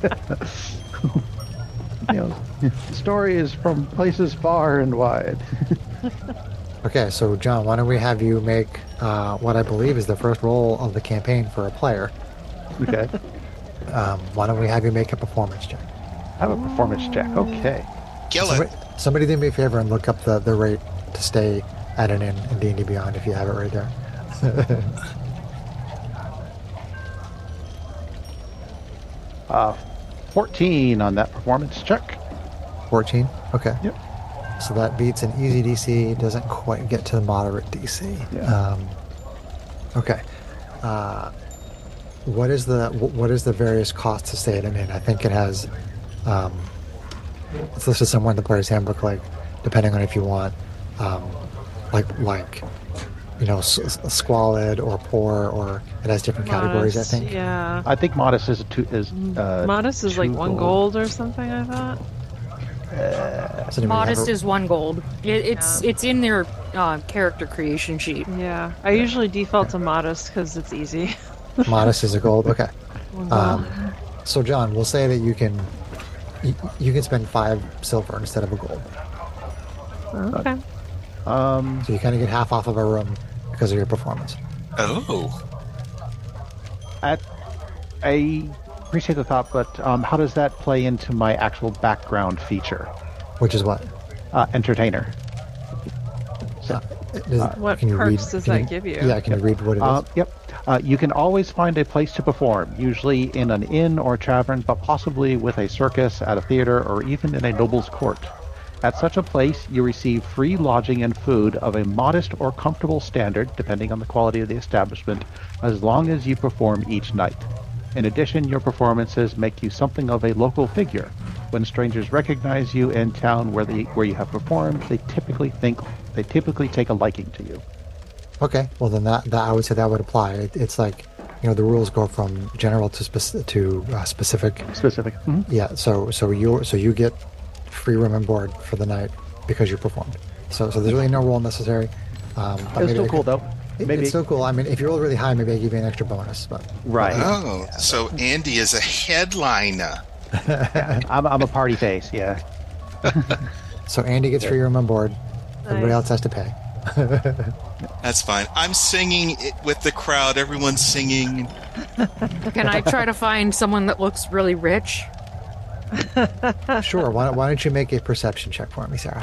you know, the story is from places far and wide. Okay, so John, why don't we have you make uh, what I believe is the first roll of the campaign for a player? Okay. Um, why don't we have you make a performance check? Have a performance check. Okay. Kill Somebody, it. somebody do me a favor and look up the, the rate to stay at an inn in D and D Beyond if you have it right there. Uh, fourteen on that performance check. fourteen? Okay. Yep. So that beats an easy D C, doesn't quite get to the moderate D C. Yeah. Um, okay. Uh, what is the wh- what is the various costs to stay at an inn? I think it has. Um, it's listed somewhere in the player's handbook, like depending on if you want, um, like like, you know, s- s- squalid or poor, or it has different categories. I Modest, think. Yeah. I think modest is a two is uh, Modest is like two one gold or something, I thought. Does anybody have Modest a- is one gold. It, it's Yeah. it's in their uh, character creation sheet. Yeah. I usually default to modest because it's easy. modest is a gold. Okay. One gold. Um, so John, we'll say that you can you, you can spend five silver instead of a gold. Okay. Um, So you kind of get half off of a room because of your performance. Oh, at I appreciate the thought, but um, how does that play into my actual background feature? Which is what? Uh, entertainer. Uh, does- What can you perks read, does can that give you? Yeah, can you read what it is? Uh, yep. Uh, you can always find a place to perform, usually in an inn or tavern, but possibly with a circus, at a theater, or even in a noble's court. At such a place, you receive free lodging and food of a modest or comfortable standard, depending on the quality of the establishment, as long as you perform each night. In addition, your performances make you something of a local figure. When strangers recognize you in town where they, where you have performed, they typically think they typically take a liking to you. Okay, well then that, that I would say that would apply. It, it's like, you know, the rules go from general to spec- to uh, specific. Specific. Mhm. Yeah, so so you so you get free room and board for the night because you performed. So so there's really no rule necessary. Um, but It's maybe still I cool can- though. it- Maybe It's still cool. I mean, if you roll really high, maybe I give you an extra bonus. But right. oh. So Andy is a headliner. I'm, I'm a party face. Yeah. so Andy gets free room and board. Everybody Nice. else has to pay. That's fine. I'm singing it with the crowd. Everyone's singing. Can I try to find someone that looks really rich? Sure. Why, why don't you make a perception check for me, Sarah?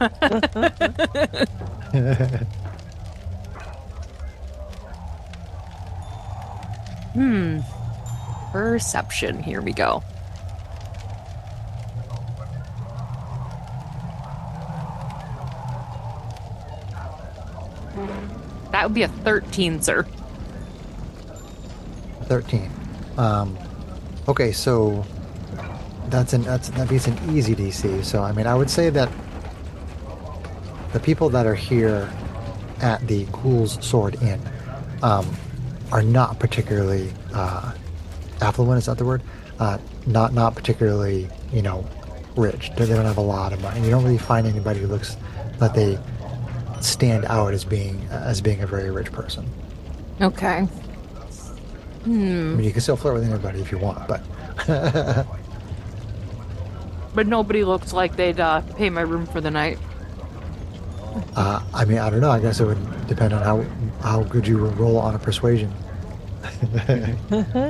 Hmm. Perception. Here we go. That would be a thirteen, sir. Thirteen. Um, okay, so that's an that's that beats an easy D C. So I mean, I would say that the people that are here at the Ghoul's Sword Inn um, are not particularly uh, affluent. Is that the word? Uh, not not particularly, you know, rich. They, they don't have a lot of money. You don't really find anybody who looks that they stand out as being as being a very rich person. Okay. I mean, you can still flirt with anybody if you want, but But nobody looks like they'd uh, pay my room for the night. uh, I mean, I don't know. I guess it would depend on how how good you roll on a persuasion. I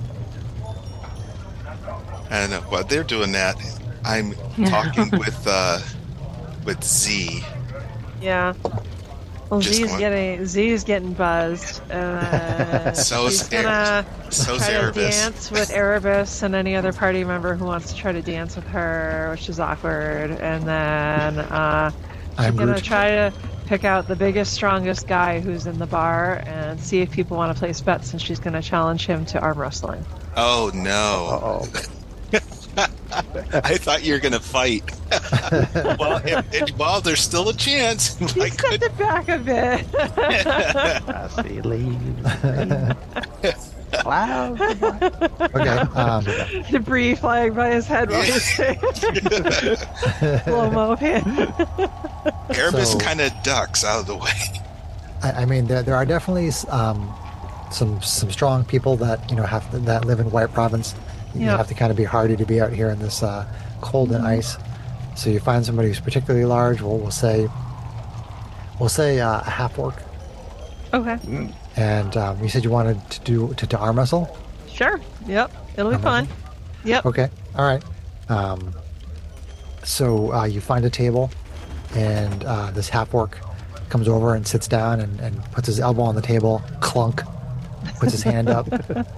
don't know. While they're doing that, I'm talking with uh, with Z. Yeah. Well, Just Z's going- getting Z's getting buzzed. Uh, So is she's gonna So's try to Erebus. dance with Erebus and any other party member who wants to try to dance with her, which is awkward. And then uh, she's I'm gonna Groot. try to pick out the biggest, strongest guy who's in the bar and see if people want to place bets. And she's gonna challenge him to arm wrestling. Oh no! Uh-oh. I thought you were going to fight. well, if, if, well, there's still a chance. You I stepped could. it back a bit. I see leaves. Clouds. Okay. Um, Debris flying by his head while he's saying slow-mo hit. Erebus So- kind of ducks out of the way. I, I mean, there, there are definitely um, some some strong people that you know have to, that live in White Province. You Yeah. have to kind of be hardy to be out here in this uh, cold and ice. So you find somebody who's particularly large. We'll, we'll say we'll say uh, a half orc. Okay. And um, you said you wanted to do to, to arm wrestle. Sure. Yep. It'll be Arm fun. wrestle? Yep. Okay. All right. Um, so uh, you find a table, and uh, this half orc comes over and sits down and, and puts his elbow on the table. Clunk. Puts his hand up.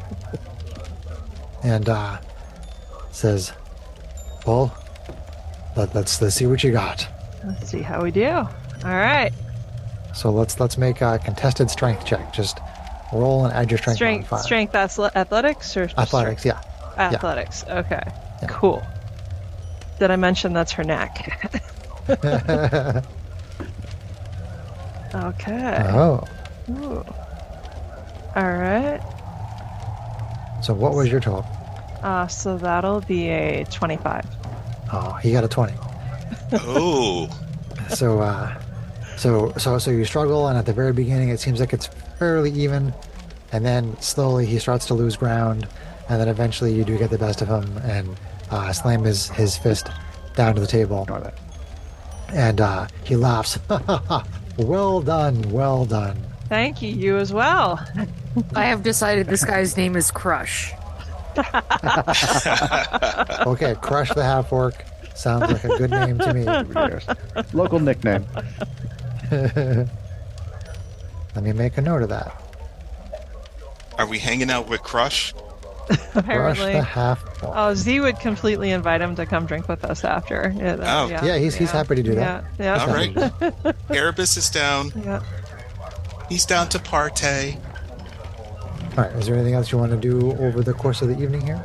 And uh, says, "Well, let, let's let's see what you got." Let's see how we do. All right. So let's let's make a contested strength check. Just roll and add your strength, Strength. modifier. Strength. Athle- athletics or just Athletics, yeah. strength? Athletics. Okay. Yeah. Cool. Did I mention that's her neck? Okay. Oh, Ooh. All right. so what was your total? Uh, so that'll be a twenty-five. Oh, he got a twenty. Oh, So, uh, so so so you struggle, and at the very beginning, it seems like it's fairly even, and then slowly he starts to lose ground, and then eventually you do get the best of him and uh, slam his his fist down to the table, Ignore that. and uh, he laughs. Well done, well done. Thank you. You as well. I have decided this guy's name is Crush. Okay, Crush the Half Orc sounds like a good name to me. Local nickname. Let me make a note of that. are we hanging out with Crush? Crush Apparently. the Half Orc. Oh, Z would completely invite him to come drink with us after. Yeah, that- Oh. yeah, Yeah, he's he's happy to do that. Yeah, yeah. All right. Erebus is down. Yeah. He's down to partay. All right. Is there anything else you want to do over the course of the evening here?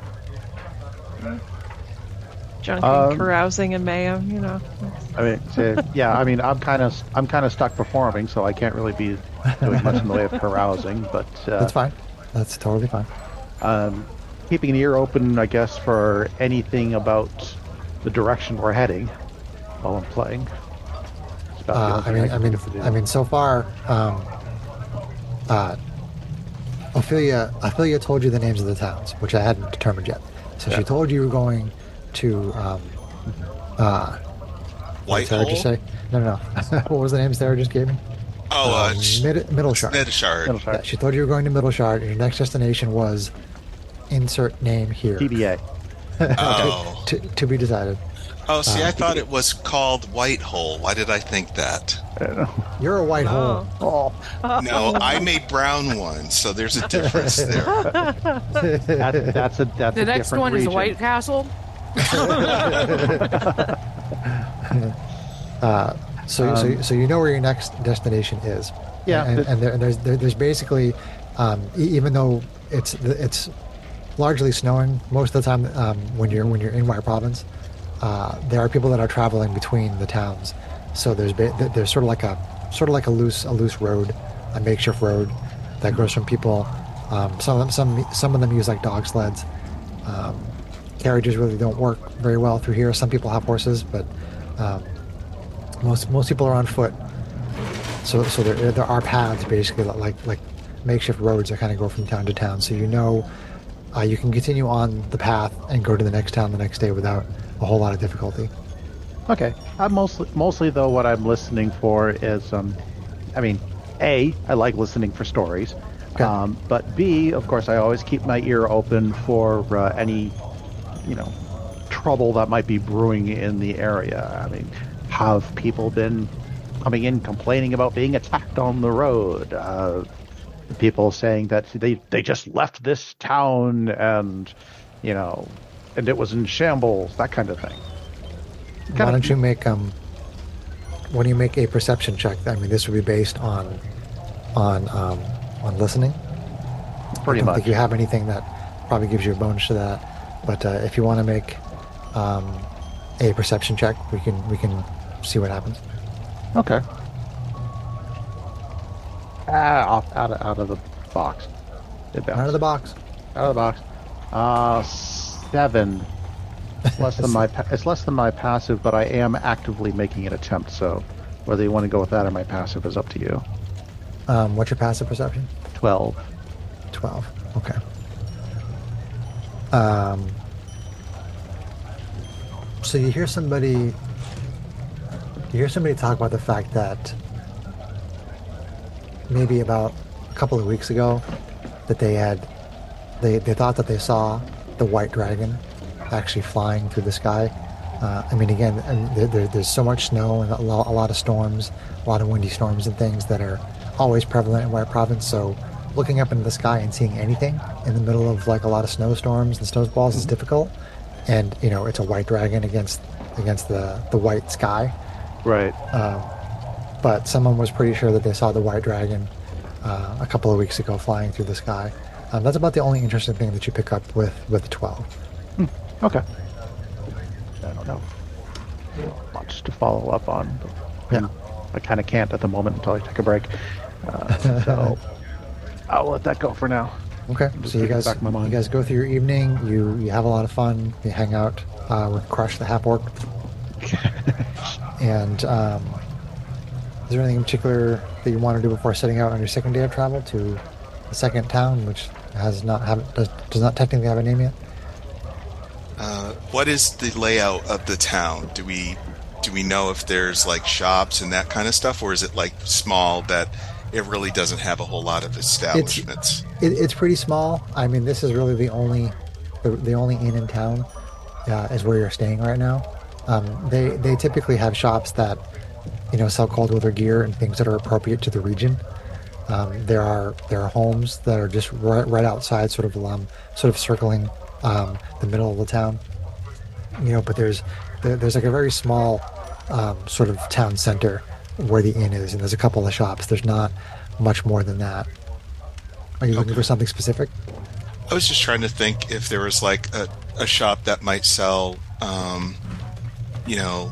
Drunken Um, carousing and mayhem, you know. I mean, so, yeah. I mean, I'm kind of I'm kind of stuck performing, so I can't really be doing much in the way of carousing. But uh, That's fine. That's totally fine. um, keeping an ear open, I guess, for anything about the direction we're heading while I'm playing. It's about the Uh, only I thing mean, I can mean, think of to do. I mean, so far, um, uh, Ophelia, Ophelia told you the names of the towns, which I hadn't determined yet. So Yeah. she told you you were going to, um, uh, what did Sarah Whitehole? just say? No, no, no. What was the name Sarah just gave me? Oh, uh, Um, Sh- Mid- Middleshard. Nedishard. Middle Yeah, Shark. she told you you were going to Middleshard, and your next destination was insert name here. T B A. Oh. to, to be decided. Oh, see, Uh, I thought it was called Whitehole. Why did I think that? You're a white hole. Oh. No, I'm a brown one, so there's a difference there. That, that's a that's The a next different one is region. White Castle. Uh, so, so, Um, so you know where your next destination is. Yeah, and, it- and, there, and there's there, there's basically, um, e- even though it's it's largely snowing most of the time um, when you're when you're in White Province, uh, there are people that are traveling between the towns. So there's ba- th- there's sort of like a sort of like a loose a loose road, a makeshift road that goes from people. Um, some of them some some of them use like dog sleds. Um, carriages really don't work very well through here. Some people have horses, but um, most most people are on foot. So so there there are paths basically that like like makeshift roads that kind of go from town to town. So you know uh, you can continue on the path and go to the next town the next day without a whole lot of difficulty. Okay. I'm mostly mostly though what I'm listening for is um I mean, A, I like listening for stories. Okay. Um, but B, of course, I always keep my ear open for uh, any, you know, trouble that might be brewing in the area. I mean, have people been coming in complaining about being attacked on the road? Uh, people saying that they, they just left this town and, you know, and it was in shambles, that kind of thing. Why Kinda- don't you make um when you make a perception check? I mean, this would be based on on um, on listening. Pretty I don't much. think you have anything that probably gives you a bonus to that. But uh, if you want to make um, a perception check. We can we can see what happens. Okay. Ah, off out of out of the box. It Out of the box. Out of the box. Uh, seven. It's less than my pa- it's less than my passive, but I am actively making an attempt. So, whether you want to go with that or my passive is up to you. Um, what's your passive perception? Twelve. Twelve. Okay. Um. So you hear somebody. You hear somebody talk about the fact that maybe about a couple of weeks ago that they had they they thought that they saw the white dragon actually flying through the sky. Uh, I mean, again, and there, there, there's so much snow and a lot, a lot of storms, a lot of windy storms and things that are always prevalent in White Province. So looking up into the sky and seeing anything in the middle of like a lot of snowstorms and snowballs is difficult. And you know, it's a white dragon against against the the white sky. Right. Um, but someone was pretty sure that they saw the white dragon uh, a couple of weeks ago flying through the sky. Um, that's about the only interesting thing that you pick up with with the twelve. Hmm. Okay. I don't know. Much to follow up on. But Yeah. I kind of can't at the moment until I take a break. Uh, so I'll let that go for now. Okay, Just so you taking guys, back my you mind. guys go through your evening. You you have a lot of fun. You hang out uh, with Crush the half orc. And um, is there anything in particular that you want to do before setting out on your second day of travel to the second town, which has not have does, does not technically have a name yet? Uh, what is the layout of the town? Do we do we know if there's like shops and that kind of stuff, or is it like small that it really doesn't have a whole lot of establishments? It, it's pretty small. I mean, this is really the only the, the only inn in town uh, is where you're staying right now. Um, they they typically have shops that you know sell cold weather gear and things that are appropriate to the region. Um, there are there are homes that are just right, right outside, sort of um, sort of circling um, the middle of the town. You know, but there's there, there's like a very small um, sort of town center where the inn is, and there's a couple of shops. There's not much more than that. Are you looking Okay. for something specific? I was just trying to think if there was like a, a shop that might sell, um, you know,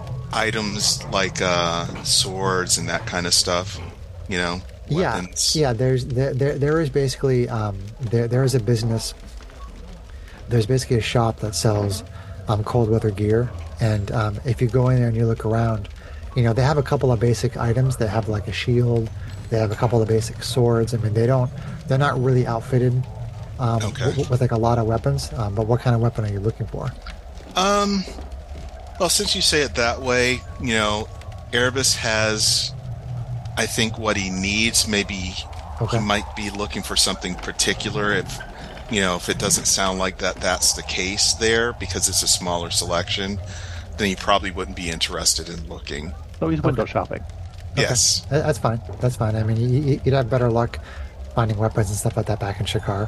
items like uh, swords and that kind of stuff. You know, weapons. Yeah, yeah. There's there there, there is basically um, there there is a business. There's basically a shop that sells um, cold weather gear, and um, if you go in there and you look around, you know they have a couple of basic items. They have like a shield. They have a couple of basic swords. I mean, they don't. They're not really outfitted um, Okay. w- with like a lot of weapons. Um, but what kind of weapon are you looking for? Um, well, since you say it that way, you know, Erebus has, I think, what he needs. Maybe Okay. he might be looking for something particular. If you know, if it doesn't sound like that, that's the case there because it's a smaller selection, then he probably wouldn't be interested in looking. So he's window shopping. Yes. That- That's fine. That's fine. I mean, you- you- you'd have better luck finding weapons and stuff like that back in Shakar.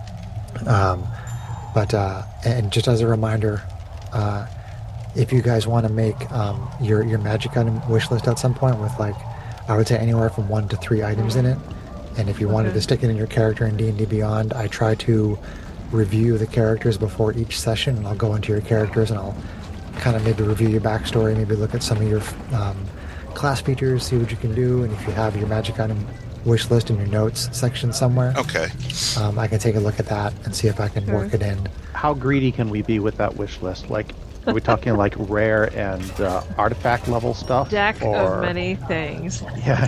Um, but uh, and just as a reminder, uh, if you guys want to make um, your your magic item wish list at some point with like, I would say anywhere from one to three items in it, and if you wanted to stick it in your character in D and D Beyond, I try to review the characters before each session, and I'll go into your characters and I'll kind of maybe review your backstory, maybe look at some of your um, class features, see what you can do, and if you have your magic item wish list in your notes section somewhere, Okay. um, I can take a look at that and see if I can work it in. How greedy can we be with that wish list? Like, are we talking like rare and uh, artifact level stuff? Deck or... of many things.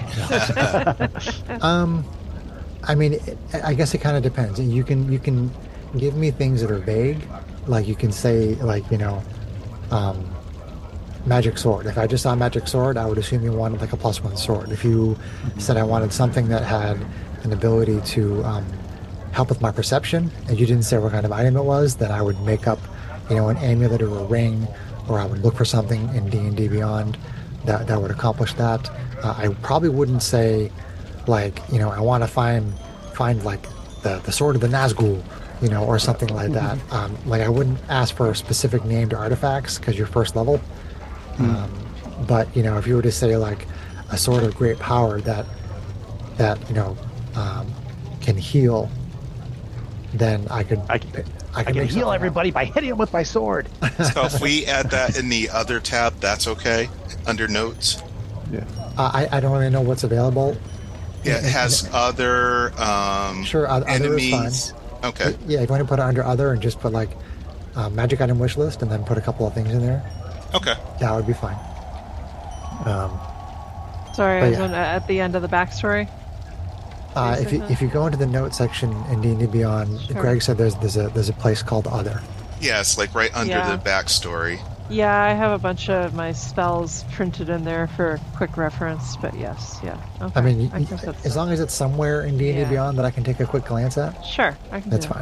Yeah. Um, I mean, it, I guess it kind of depends. You can you can give me things that are vague, like you can say like you know, um, magic sword. If I just saw magic sword, I would assume you wanted like a plus one sword. If you said I wanted something that had an ability to um, help with my perception, and you didn't say what kind of item it was, then I would make up, you know, an amulet or a ring, or I would look for something in D and D Beyond that that would accomplish that. Uh, I probably wouldn't say, like, you know, I want to find find like the the sword of the Nazgul, you know, or something like that. Um, like I wouldn't ask for specific named artifacts because you're first level. Um, but you know, if you were to say like a sword of great power that that you know um, can heal, then I could I, I I can can make heal something everybody by hitting them with my sword. So if we add that in the other tab, that's okay under notes. Yeah. Uh, I I don't really know what's available. Yeah, it In- has in- other um, Sure, oth- other is enemies. Okay. Yeah, if you want to put it under other and just put like uh, magic item wish list and then put a couple of things in there, Okay. that would be fine. Um, Sorry, But I was yeah. on, at the end of the backstory. uh, Please if say you that. if you go into the note section in D and D Beyond, Sure. Greg said there's there's a there's a place called other. Yeah, it's like right under Yeah. the backstory. Yeah, I have a bunch of my spells printed in there for quick reference, but yes, yeah. Okay. I mean, I y- guess that's as long as it's somewhere in D and D Yeah. Beyond that I can take a quick glance at, Sure, I can that's do fine.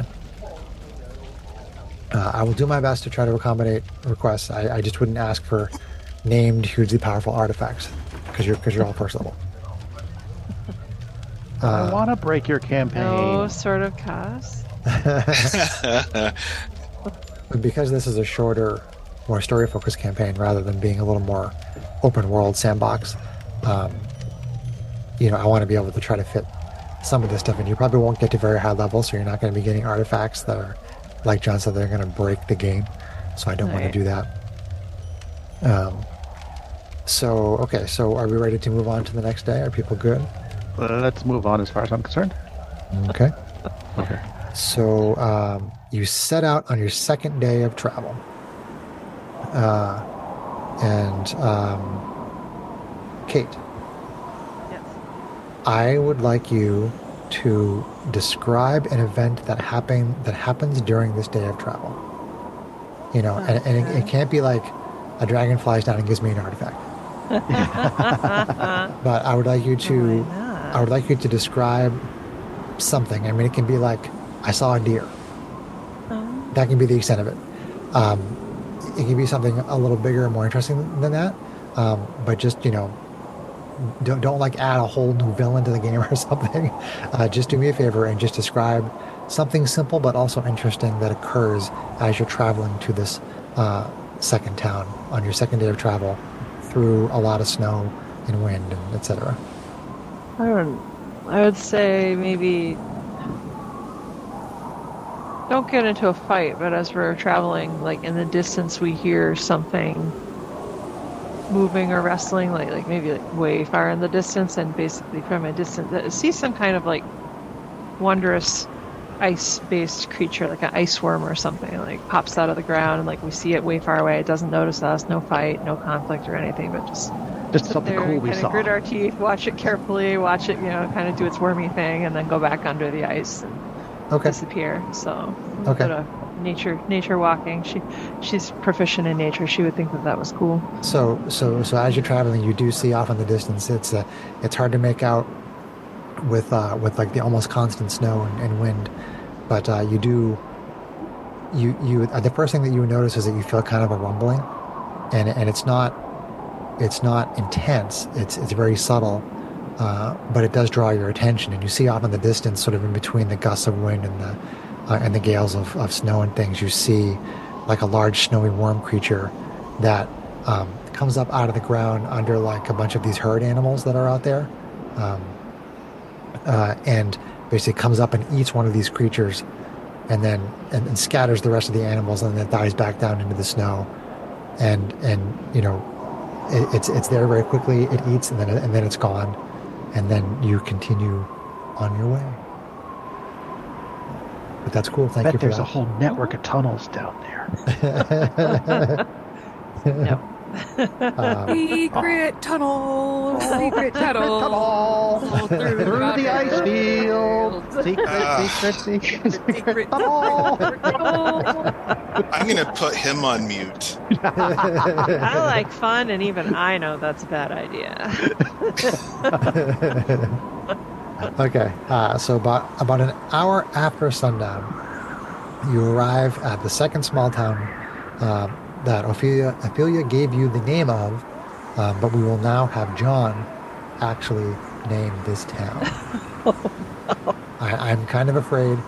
Uh, I will do my best to try to accommodate requests. I, I just wouldn't ask for named hugely powerful artifacts because you're because you're all first level. I Uh, want to break your campaign. No sort of cast. But because this is a shorter, more story-focused campaign rather than being a little more open-world sandbox, um, you know, I want to be able to try to fit some of this stuff in. You probably won't get to very high level, so you're not going to be getting artifacts that are, like John said, they're going to break the game. So I don't want Right. to do that. Um, so, okay, so are we ready to move on to the next day? Are people good? Uh, let's move on as far as I'm concerned. Okay. Okay. So um, you set out on your second day of travel. Uh, and um, Kate, Yes. I would like you to describe an event that happened that happens during this day of travel. You know, and, and it, it can't be like a dragon flies down and gives me an artifact. But I would like you to, Why not? I would like you to describe something. I mean, it can be like I saw a deer. Um, That can be the extent of it. Um, it can be something a little bigger and more interesting than that. Um, but just, you know, don't, don't like add a whole new villain to the game or something. Uh, just do me a favor and just describe something simple but also interesting that occurs as you're traveling to this uh, second town on your second day of travel through a lot of snow and wind and et cetera. I don't. I would say maybe don't get into a fight, but as we're traveling, like in the distance, we hear something moving or wrestling, like like maybe like way far in the distance, and basically from a distance, uh, see some kind of like wondrous ice-based creature, like an ice worm or something, like pops out of the ground, and like we see it way far away. It doesn't notice us. No fight, no conflict or anything, but just Just sit something there cool and we kind saw. of grit our teeth, watch it carefully, watch it, you know, kind of do its wormy thing, and then go back under the ice and Okay. disappear. So a Okay. bit of nature, nature walking. She, she's proficient in nature. She would think that that was cool. So, so, so as you're traveling, you do see off in the distance. It's uh, it's hard to make out with uh, with like the almost constant snow and, and wind, but uh, you do. You you uh, the first thing that you notice is that you feel kind of a rumbling, and and it's not it's not intense. It's it's very subtle, uh, but it does draw your attention. And you see off in the distance, sort of in between the gusts of wind and the uh, and the gales of, of snow and things, you see like a large snowy worm creature that um, comes up out of the ground under like a bunch of these herd animals that are out there, um, uh, and basically comes up and eats one of these creatures, and then and, and scatters the rest of the animals, and then dives back down into the snow, and and you know it, it's it's there very quickly. It eats and then and then it's gone, and then you continue on your way. But that's cool. Thank Bet you for there's that. a whole network of tunnels down there. Yep. Um, Secret tunnel, secret tunnel, Through the ice field. Secret, Ah. secret, secret, secret secret tunnel. tunnel. I'm going to put him on mute. I like fun, and even I know that's a bad idea. Okay, uh, so about about an hour after sundown, you arrive at the second small town uh, that Ophelia, Ophelia gave you the name of, uh, but we will now have John actually name this town. I, I'm kind of afraid.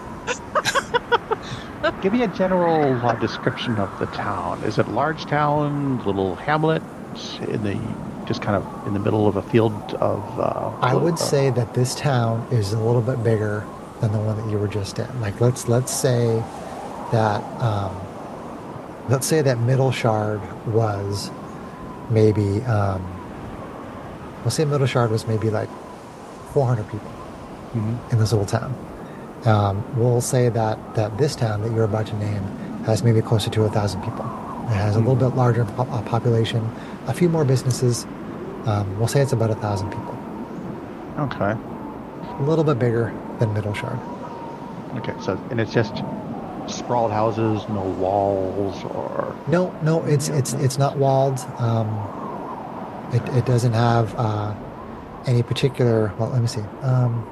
Give me a general uh, description of the town. Is it large town, little hamlet, in the just kind of in the middle of a field of? Uh, I would uh, say that this town is a little bit bigger than the one that you were just in. Like let's let's say that, um, let's say that Middle Shard was maybe, um, we'll say Middle Shard was maybe like four hundred people Mm-hmm. in this little town. Um, we'll say that, that this town that you're about to name has maybe closer to a thousand people. It has a little bit larger po- uh, population, a few more businesses. Um, we'll say it's about a thousand people. Okay. A little bit bigger than Middle Shard. Okay. So, and it's just sprawled houses, no walls, or No, no, it's it's it's not walled. Um, it it doesn't have uh, any particular. Well, let me see. Um,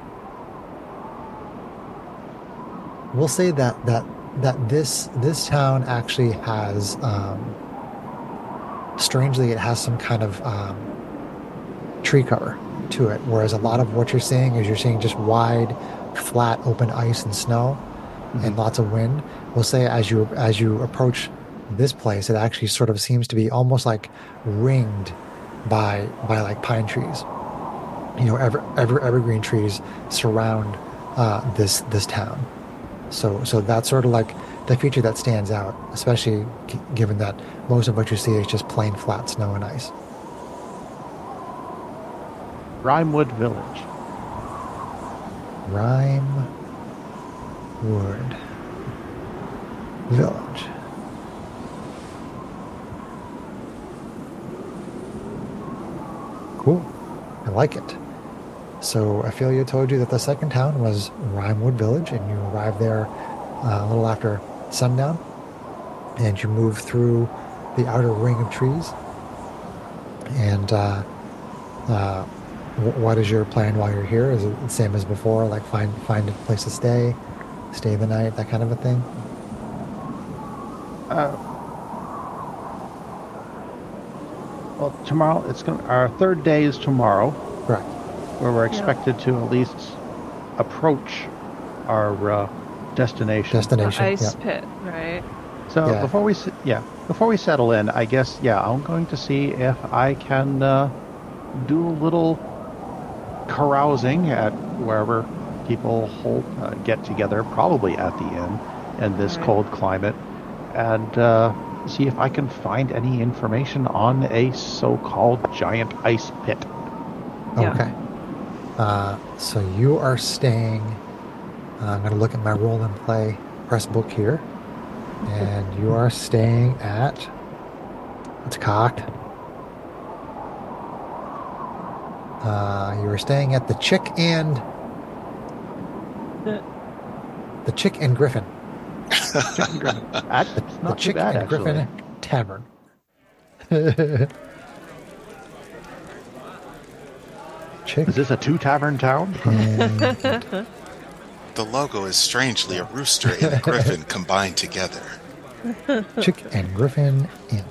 we'll say that that that this this town actually has. Um, strangely, it has some kind of um, tree cover to it, whereas a lot of what you're seeing is you're seeing just wide, flat, open ice and snow, mm-hmm. and lots of wind. We'll say as you as you approach this place, it actually sort of seems to be almost like ringed by by like pine trees. You know, ever, ever evergreen trees surround uh, this this town. So so that's sort of like the feature that stands out, especially g- given that most of what you see is just plain flat snow and ice. Rimewood Village. Rimewood Village. Cool. I like it. So Ophelia told you that the second town was Rimewood Village, and you arrived there uh, a little after sundown, and you move through the outer ring of trees. And uh, uh, w- what is your plan while you're here? Is it the same as before, like find find a place to stay, stay the night, that kind of a thing? Uh, well, tomorrow it's going. Our third day is tomorrow, Correct. where we're expected to at least approach our uh, destination. Destination. The ice yeah. pit, right? So Yeah. before we, s- yeah, before we settle in, I guess, yeah, I'm going to see if I can uh, do a little carousing at wherever people hold, uh, get together, probably at the inn in this Right. cold climate, and uh, see if I can find any information on a so-called giant ice pit. Yeah. Okay. Uh, so you are staying. Uh, I'm going to look at my roll and play press book here. And you are staying at. It's cocked. Uh, you are staying at the Chick and. The Chick and Griffin. Chicken Griffin. That's The not too Chick bad, and actually. Griffin Tavern. Chick Is this a two-tavern town? and The logo is strangely a rooster and a griffin combined together. Chick and Griffin Inn.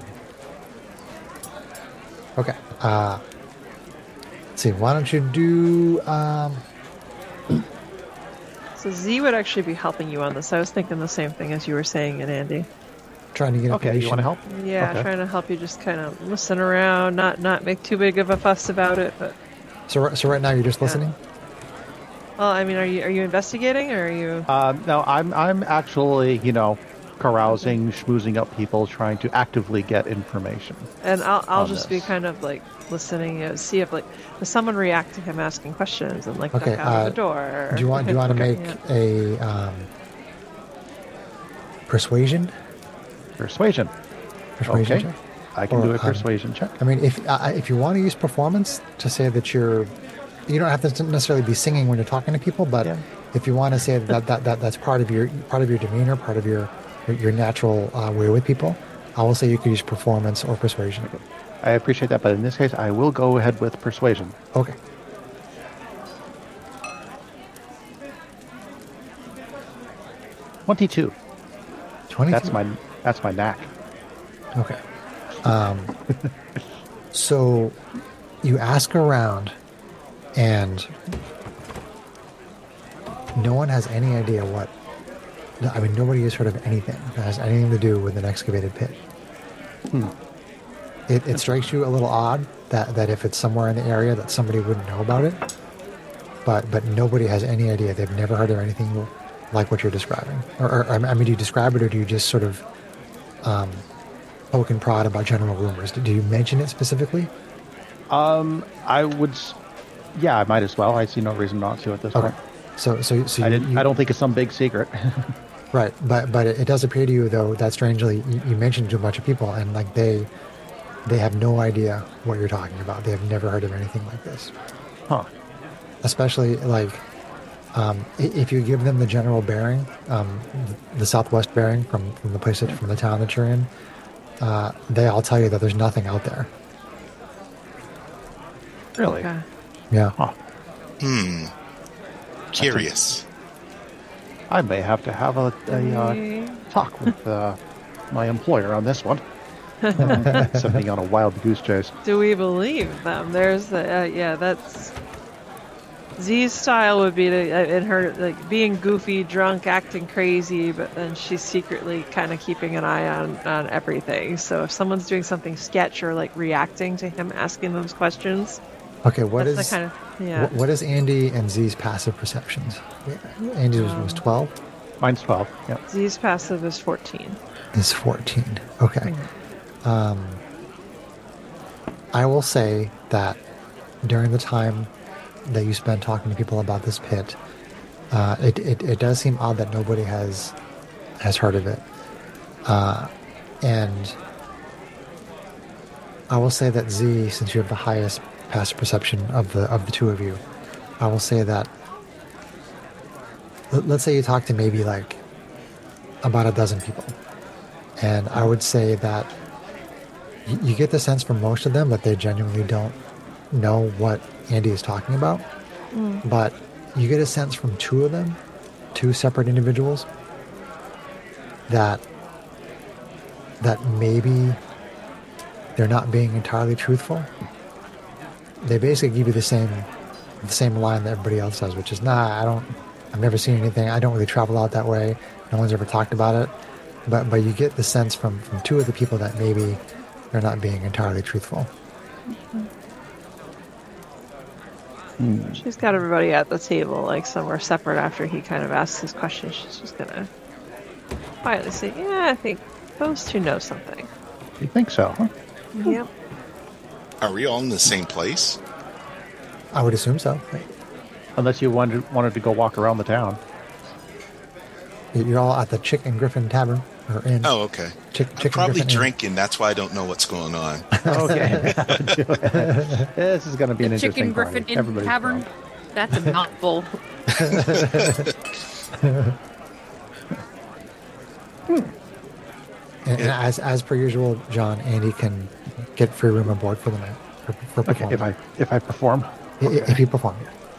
Okay. Uh, let's see. Why don't you do? Um, So Z would actually be helping you on this. I was thinking the same thing as you were saying it, Andy. trying to get Okay, information. you want to help? Yeah, Okay. trying to help you just kind of listen around, not not make too big of a fuss about it. But So, ri- so right now you're just Yeah. listening. well, I mean, are you are you investigating or are you? Um, no, I'm I'm actually, you know, carousing, schmoozing up people, trying to actively get information. And I'll I'll on just be this. kind of like listening, uh, see if like does someone react to him asking questions and like Okay, duck out uh, of the door. Do you want? Do you want to make Yeah. a um, persuasion? Persuasion. Persuasion Okay. check? I can Or, do a um, persuasion check. I mean, if uh, if you want to use performance to say that you're, you don't have to necessarily be singing when you're talking to people, but Yeah. if you want to say that, that that that's part of your part of your demeanor, part of your your, your natural uh, way with people, I will say you could use performance or persuasion. I appreciate that, but in this case, I will go ahead with persuasion. Okay. Twenty-two. twenty. That's my that's my knack. Okay. Um, so you ask around, and no one has any idea what. no, I mean, nobody has heard of anything that has anything to do with an excavated pit. Hmm. It, it strikes you a little odd that, that if it's somewhere in the area that somebody wouldn't know about it, but but nobody has any idea. They've never heard of anything like what you're describing? Or, or I mean, do you describe it, or do you just sort of um, poke and prod about general rumors? Do you mention it specifically? Um, I would, s- yeah, I might as well. I see no reason not to at this Okay. point. So, so, so I you, didn't. you- I don't think it's some big secret. Right, but but it does appear to you though that strangely you, you mentioned to a bunch of people, and like they they have no idea what you're talking about. They have never heard of anything like this. Huh. Especially like um, i- if you give them the general bearing, um, the southwest bearing from, from the place that, from the town that you're in, uh, they all tell you that there's nothing out there. Really? Okay. Yeah. Huh. Hmm. Curious. I may have to have a, a uh, talk with uh, my employer on this one. Send me on a wild goose chase. Do we believe them? There's the uh, yeah. That's Z's style would be to uh, in her like being goofy, drunk, acting crazy, but then she's secretly kind of keeping an eye on on everything. So if someone's doing something sketch or like reacting to him asking those questions, Okay. What that's is the kind of yeah. wh- what is Andy and Z's passive perceptions? Andy was, was twelve. Mine's twelve. Yeah. Z's passive is fourteen. Is fourteen. Okay. Um, I will say that during the time that you spent talking to people about this pit, uh, it, it, it does seem odd that nobody has has heard of it. Uh, and I will say that Z, since you have the highest passive perception of the of the two of you, I will say that let- let's say you talk to maybe like about a dozen people. And I would say that y- you get the sense from most of them that they genuinely don't know what Andy is talking about. But you get a sense from two of them, two separate individuals, that that maybe they're not being entirely truthful. They basically give you the same the same line that everybody else does, which is, nah, I don't, I've never seen anything. I don't really travel out that way. No one's ever talked about it. But but you get the sense from, from two of the people that maybe they're not being entirely truthful. She's got everybody at the table, like somewhere separate after he kind of asks his question. She's just gonna quietly say, yeah, I think those two know something. You think so? Huh? Yep. Are we all in the same place? I would assume so. Unless you wanted wanted to go walk around the town. You're all at the Chick and Griffin Tavern, or inn. Oh, okay. Chick, I'm Chick and probably Griffin Inn. drinking. That's why I don't know what's going on. Okay. This is going to be an The interesting Chicken Griffin party. Inn Everybody's Tavern. drunk. That's a mouthful. And, and as as per usual, John, Andy can get free room and board for the night for, for Okay, performing. if I if I perform, I- if you perform.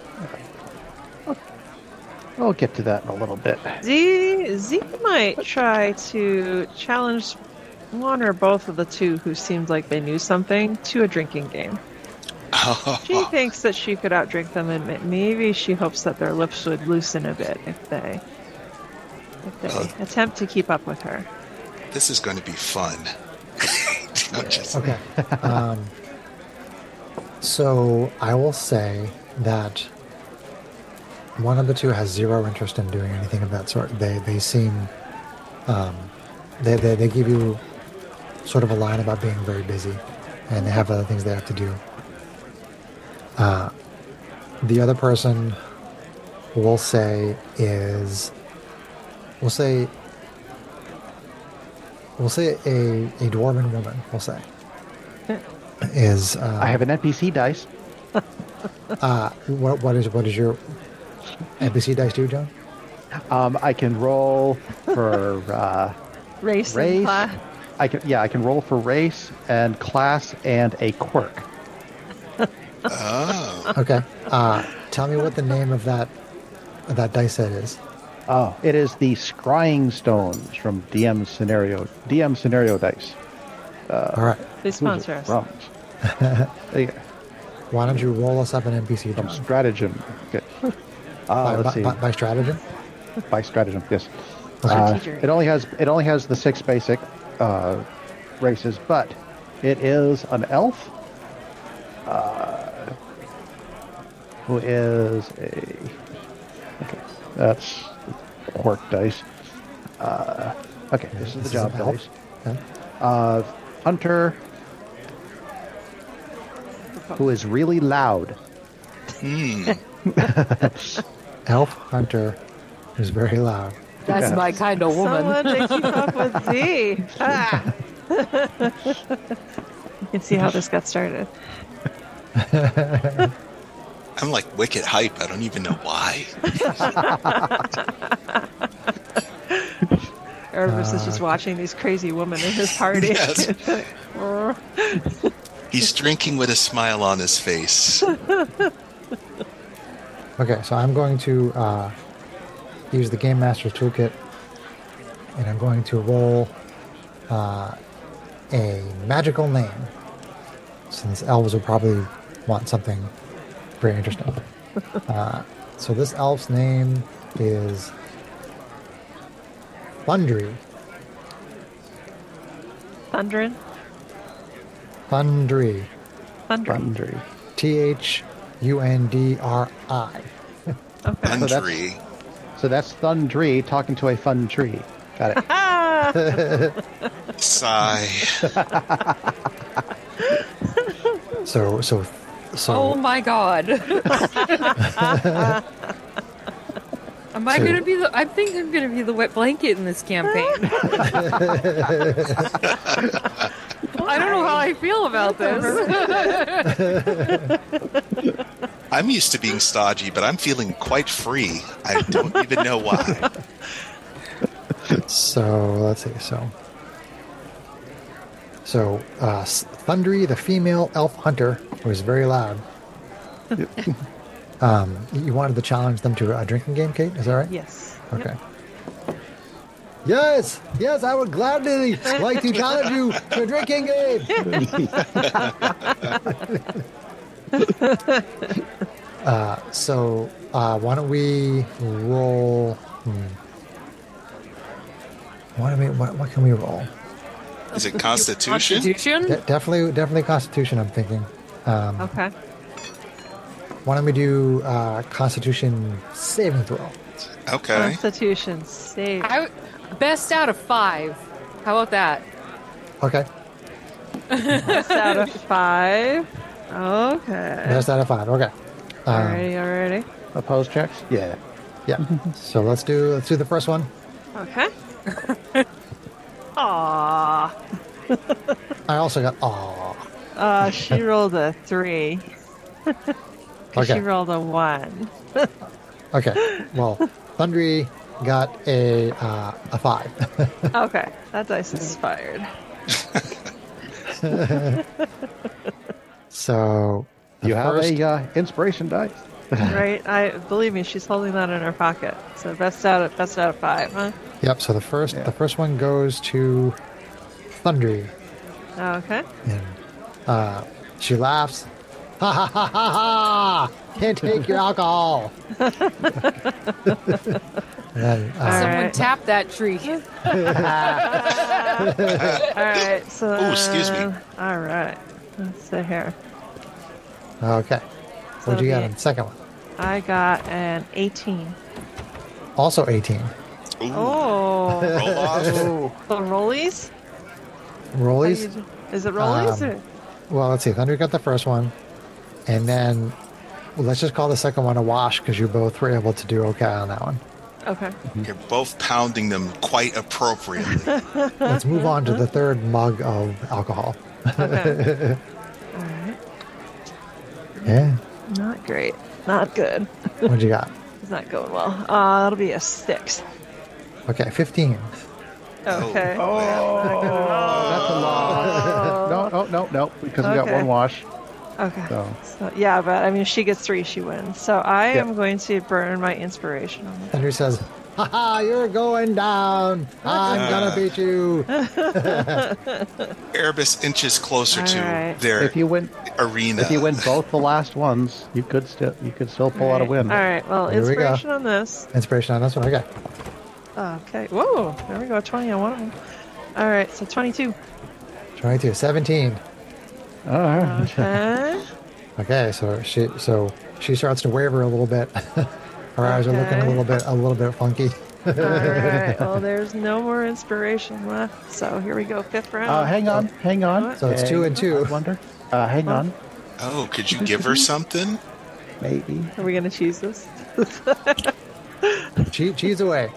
I'll get to that in a little bit. Z Z might try to challenge one or both of the two who seemed like they knew something to a drinking game. She thinks that she could outdrink them, and ma- maybe she hopes that their lips would loosen a bit if they if they Uh. attempt to keep up with her. This is going to be fun. I'm just- Okay. Um, so I will say that one of the two has zero interest in doing anything of that sort. They they seem um, they, they they give you sort of a line about being very busy, and they have other things they have to do. Uh, the other person we'll say is we'll say we'll say a a dwarven woman. We'll say is uh, I have an N P C dice. uh, what what is what is your N P C dice do, John? Um, I can roll for uh, Race, and race. class. I can yeah, I can roll for race and class and a quirk. Oh, Okay. Uh, tell me what the name of that of that dice set is. Oh, it is the Scrying Stones from D M Scenario D M Scenario Dice. All right. They sponsor us. From, There you go. Why don't you roll us up an N P C, From John? Stratagem. Okay. Uh, By, let's by, see. by, by stratagem? By stratagem, yes. Okay. Uh, Strategery. it only has it only has the six basic uh, races, but it is an elf uh, who is a okay. That's orc dice. Uh, okay, this is the This is job an elf. dice. Okay. Uh, Hunter, who is really loud. Hmm. Elf hunter is very loud. That's Yeah. my kind of woman. Someone to keep up with Z. Ah. You can see how this got started. I'm like wicked hype. I don't even know why. Erebus is just watching these crazy women in his party. Yes. He's drinking with a smile on his face. Okay, so I'm going to uh, use the Game Master's Toolkit, and I'm going to roll uh, a magical name, since elves will probably want something very interesting. Uh, so this elf's name is Thundry. Thundrin? Thundry. Thundrin. Thundry. T H U N D R I. Okay. So that's- Thundry. So that's Thundry talking to a fun tree. Got it. Ah! Sigh. So, so, so. Oh my god. Am I So- gonna be the? I think I'm gonna be the wet blanket in this campaign. I don't know how I feel about this. I'm used to being stodgy, but I'm feeling quite free. I don't even know why. So let's see. So, so uh, Thundry, the female elf hunter, was very loud. um, you wanted to challenge them to a drinking game, Kate? Is that right? Yes. Okay. Yes, yes, I would gladly like to challenge you to a drinking game. uh, so, uh, why don't we roll? Hmm. Why don't we? What, what can we roll? Is it Constitution? Constitution? De- definitely, definitely Constitution. I'm thinking. Um, Okay. Why don't we do uh, Constitution saving throw? Okay. Constitution save. I, best out of five. How about that? Okay, Best out of five. Okay. best out of five. Okay. Um, Alrighty, alrighty. Opposed checks? Yeah. Yeah. So let's do let's do the first one. Okay. Aww. I also got aw. Uh, she rolled a three. Okay. She rolled a one. Okay. Well, Thundry got a uh, a five. Okay, that dice is fired. So the You have first- a uh, inspiration dice. Right? I believe me, she's holding that in her pocket. So best out of best out of five, huh? Yep. So the first Yeah. the first one goes to Thundry, Okay. and uh, she laughs. Ha ha ha ha ha! Can't take your alcohol. And then, uh, All Someone right. tap that tree. All right. So. Oh, excuse me. All right. Let's see here. okay. What'd you So get the- on the second one? I got an eighteen. Also eighteen. Ooh. Oh. Roll off. The rollies? How do Rollies. you do- Is it rollies? Um, or? Well, let's see. Thunder got the first one, and then well, let's just call the second one a wash because you both were able to do okay on that one. Okay. You're both pounding them quite appropriately. Let's move on to the third mug of alcohol. Okay. All right. Yeah. Not great. Not good. What'd you got? It's not going well. Uh, that'll be a six. Okay, fifteen. Okay. That's a loss. No, no, no, no, because we got Okay. one wash. Okay. So, So, yeah, but I mean, if she gets three, she wins. So I Yep. am going to burn my inspiration on it. Thunder says, "Ha ha! You're going down. I'm gonna beat you." Erebus inches closer All to right. their if you win, arena. if you win both the last ones, you could still you could still pull out a win. All right. Well, Here we go. inspiration on this. Inspiration on this one. Okay. Okay. Whoa. There we go. twenty on one of them. All right. So twenty-two. twenty-two. seventeen. All right. Okay. Okay, so she so she starts to waver a little bit. Her eyes are looking a Okay. little bit a little bit funky. right. Well, there's no more inspiration left. So here we go. Fifth round. Uh, hang on, hang on. What? So it's two and two. I wonder. Uh, hang Huh? on. Oh, could you give her something? Maybe. Are we going to choose this? Cheese, cheese away.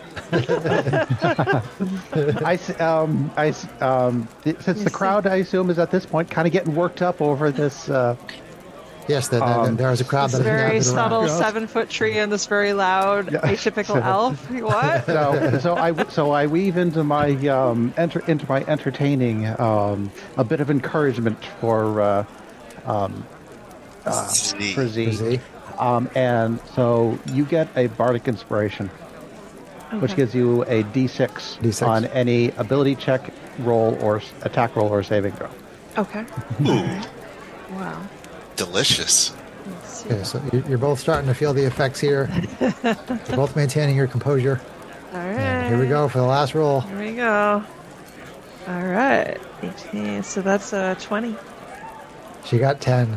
I, s- um, I, s- um, th- since You the see- crowd, I assume, is at this point kind of getting worked up over this. Uh, Yes, the, the, Um, there was a crowd This that very gathered subtle around. Yeah. seven foot tree and this very loud Yeah. atypical elf. What? so, so I, so I weave into my, um, enter, into my entertaining, um, a bit of encouragement for, uh, um, uh, Z. for Z. Z. Um, and so you get a bardic inspiration, which Okay. gives you a D six, D six. on any ability check, roll, or s- attack roll, or saving throw. Okay. Ooh, Wow. delicious. Let's see. Okay, so you- you're both starting to feel the effects here. You're both maintaining your composure. All right. And here we go for the last roll. Here we go. All right. eighteen. So that's a twenty. She got ten.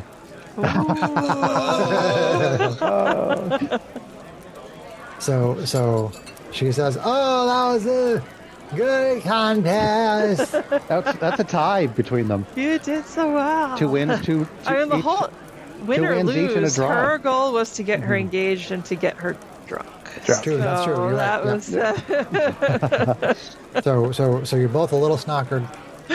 So so she says, "Oh, that was a good contest." That's that's a tie between them. You did so well. Two wins, two. I mean, the each- whole win or wins each and a lose. draw. Her goal was to get her engaged and to get her drunk. That's true. That's true. So You're that right. was. Uh, So so so you're both a little snockered.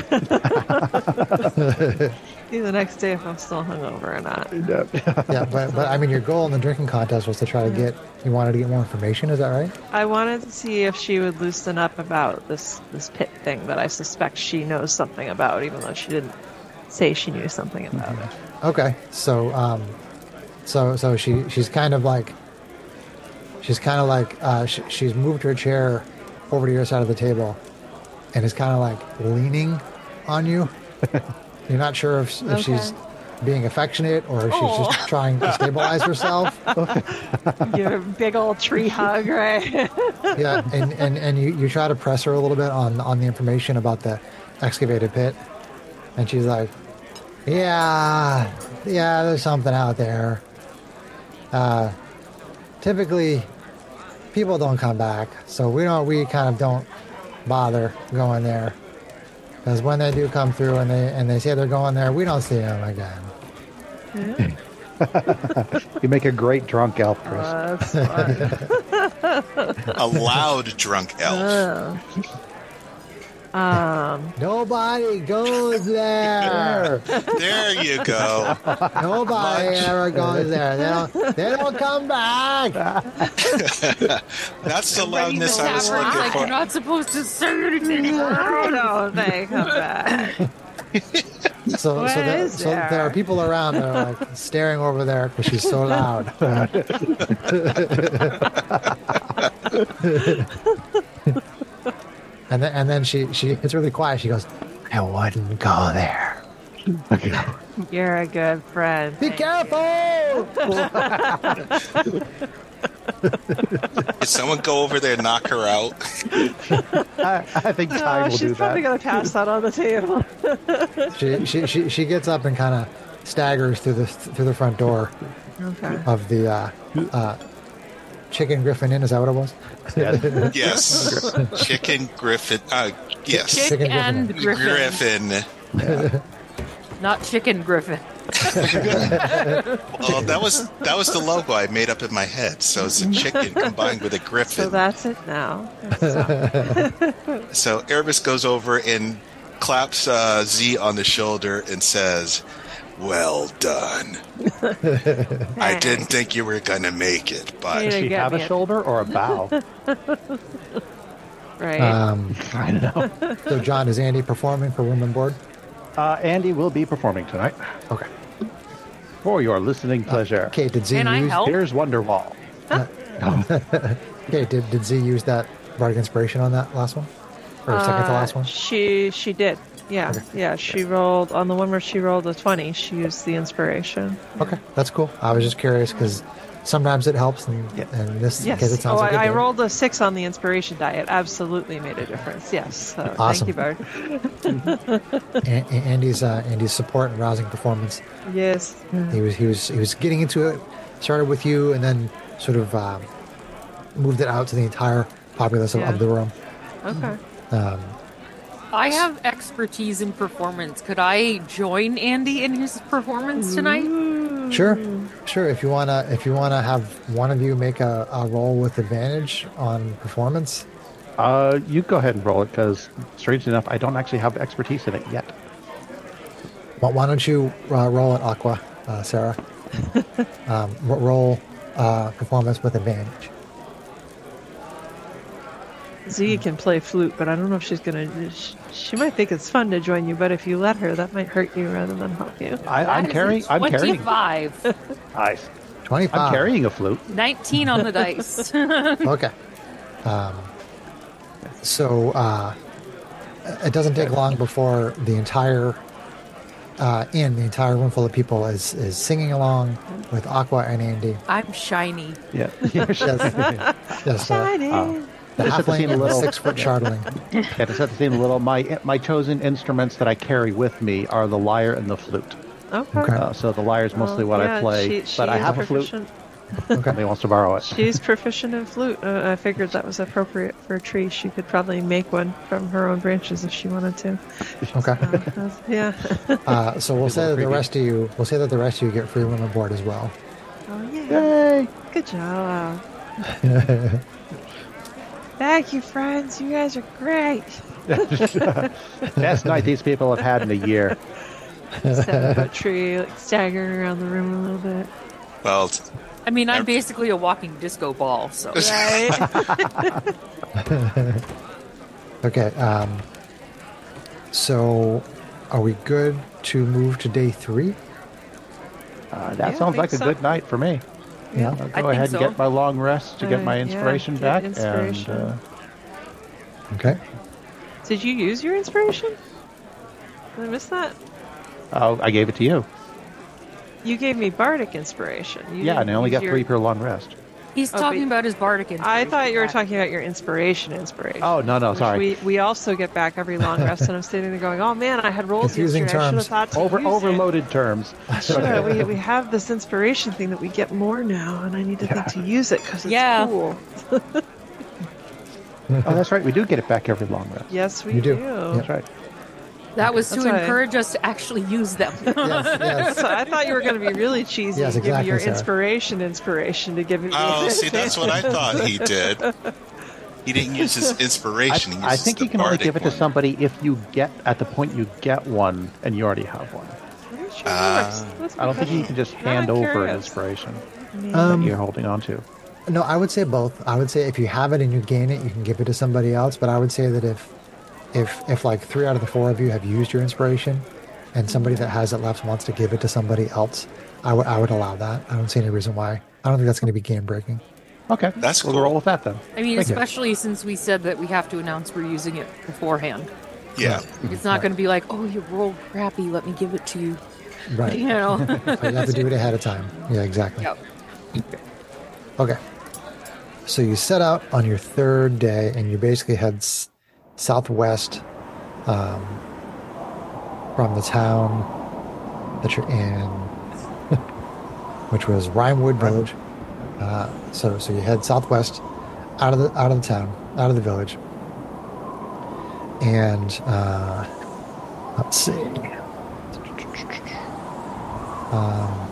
see the next day if I'm still hungover or not. Yeah, but but I mean, your goal in the drinking contest was to try to get. You wanted to get more information. Is that right? I wanted to see if she would loosen up about this this pit thing that I suspect she knows something about, even though she didn't say she knew something about it. Okay. So um, so so she she's kind of like. She's kind of like uh, sh- she's moved her chair over to your side of the table, and is kind of like leaning on you. You're not sure if, if she's being affectionate or if she's Aw. just trying to stabilize herself. Give her a big old tree hug, right? Yeah, and, and, and you, you try to press her a little bit on, on the information about the excavated pit, and she's like, yeah, yeah, there's something out there. Uh, typically, people don't come back, so we don't. We kind of don't bother going there, because when they do come through and they and they say they're going there, we don't see them again. You make a great drunk elf, Chris. Uh, that's fun. A loud drunk elf. Uh, um, Nobody goes there. There you go. Nobody Much. ever goes there. They don't. They don't come back. That's the loudness I was Tavern's looking like, for. you're not supposed to say anything. no, they come back. So, What so, there, is so there there? are people around that are like staring over there because she's so loud. and then, and then she she gets really quiet. She goes, "I wouldn't go there. You're a good friend. Be Thank careful." Did someone go over there and knock her out? I, I think you. time Oh, will she's do probably that. gonna pass that on the table. she, she she she gets up and kind of staggers through the through the front door Okay. of the uh, uh, Chicken Griffin Inn. Is that what it was? Yes. Chicken Griffin. Uh, yes. Chick Chicken and Griffin. Griffin. Not chicken Griffin. Well, that was that was the logo I made up in my head. So it's a chicken combined with a So griffin. that's it now. So, So Erebus goes over and claps uh, Z on the shoulder and says, "Well done. I didn't think you were gonna make it, You but didn't Does she get have me a at- shoulder or a bow? right. Um, I don't know. so, John, is Andy performing for Room and Board? Uh, Andy will be performing tonight Okay. for your listening pleasure. Okay. Did Z Can I use? help? Here's Wonderwall. Okay. Did did Z use that bardic inspiration on that last one, or second to Uh, last one? She she did. Yeah, Okay. yeah. She rolled on the one where she rolled a twenty. She used the inspiration. Okay, that's cool. I was just curious because sometimes it helps, and, Yeah. and this Yes. because it sounds oh, like it I, I did. rolled a six on the inspiration die. It absolutely made a difference. Yes. So, Awesome. Thank you, Bard. A- A- Andy's uh, Andy's support and rousing performance. Yes. He was he was he was getting into it. Started with you, and then sort of um, moved it out to the entire populace of, Yeah. of the room. Okay. Um, I have expertise in performance. Could I join Andy in his performance tonight? Sure, sure. If you wanna, if you wanna have one of you make a, a roll with advantage on performance, Uh, you go ahead and roll it, because, strange enough, I don't actually have expertise in it yet. why why don't you uh, roll an Aqua, uh, Sarah? um, ro- roll uh, performance with advantage. Z can play flute, but I don't know if she's gonna. She, she might think it's fun to join you, but if you let her, that might hurt you rather than help you. I, I'm That is carrying. a I'm carrying. twenty-five. Nice. Twenty-five. I'm carrying a flute. nineteen on the dice. Okay. Um, so uh, it doesn't take long before the entire uh, inn, the entire room full of people, is is singing along with Aqua and Andy. I'm shiny. Yeah. Yes, yes, uh, Shiny. Oh. the Just set the halfling scene a and the little. six-foot chartling. Yeah, to set the scene a little, my my chosen instruments that I carry with me are the lyre and the flute. Okay. Okay. Uh, so the lyre is mostly Well, what yeah, I play, she- she but I is have a flute. proficient. Okay. Somebody wants to borrow it. She's proficient in flute. Uh, I figured that was appropriate for a tree. She could probably make one from her own branches if she wanted to. Okay. Uh, that's- yeah. Uh, so we'll say that the creepy. rest of you, we'll say that the rest of you get free room and board as well. Oh yeah. Yay! Good job. Thank you, friends. You guys are great. Best night these people have had in a year. Step up a tree, like staggering around the room a little bit. Well, t- I mean, I'm basically a walking disco ball, so. Right. Okay. Um, so, are we good to move to day three? Uh, that Yeah, I sounds think like a so. good night for me. Yeah. I'll I go think ahead and so. get my long rest to get Uh, my yeah, inspiration get back. inspiration. And uh, Okay. Did you use your inspiration? Did I miss that? oh, I gave it to you. You gave me bardic inspiration. You Yeah, didn't and I only use got your- three per long rest. He's Oh, talking but- about his bardic inspiration. I thought you were talking about your inspiration inspiration. Oh, no, no, which sorry. We, we also get back every long rest, and I'm sitting there going, oh man, I had rolls Confusing yesterday. I should have terms. thought to Over use it. overloaded terms. Sure, we, we have this inspiration thing that we get more now, and I need to think to use it because it's Yeah. cool. Oh, that's right. We do get it back every long rest. Yes, we You do. do. That's right. That was to That's why- encourage us to actually use them. Yes, yes. So I thought you were going to be really cheesy Yes, and give me your exactly, Sarah. inspiration inspiration to give me. oh, see, that's what I thought he did. He didn't use his I, inspiration. He I uses think the you can only bardic give it to one. somebody if you get at the point you get one and you already have one. I'm sure Ah. it works. That's I don't think you good. can just Now hand I'm over an curious. inspiration Um, that you're holding on to. No, I would say both. I would say if you have it and you gain it, you can give it to somebody else. But I would say that if, if, if like three out of the four of you have used your inspiration, and somebody that has it left wants to give it to somebody else, I would I would allow that. I don't see any reason why. I don't think that's going to be game breaking. Okay, That's we'll cool. roll with that then. I mean, Thank you. especially since we said that we have to announce we're using it beforehand. Yeah. It's not going to be like, oh, you rolled crappy, let me give it to you. Right. You know? But you have to do it ahead of time. Yeah, exactly. Yep. Okay. So you set out on your third day, and you basically head s- southwest um, from the town that you're in, which was Rhymewood Village. Uh, so, so you head southwest out of the out of the town, out of the village, and uh, let's see. Um,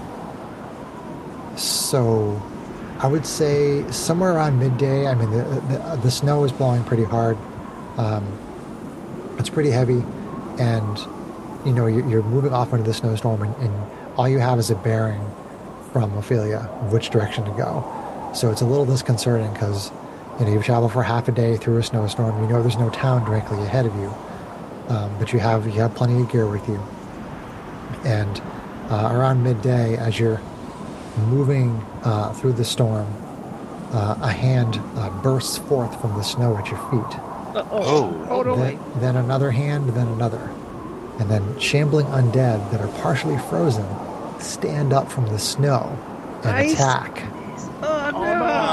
so I would say somewhere around midday. I mean, the the, the snow is blowing pretty hard. Um, it's pretty heavy, and you know you're, you're moving off into the snowstorm, and, and all you have is a bearing from Ophelia of which direction to go. So it's a little disconcerting because you know you've traveled for half a day through a snowstorm. You know there's no town directly ahead of you, um, but you have you have plenty of gear with you. And uh, around midday, as you're moving uh, through the storm, uh, a hand uh, bursts forth from the snow at your feet. Oh. Then, then another hand, then another. And then shambling undead that are partially frozen stand up from the snow and Nice. attack. Oh no!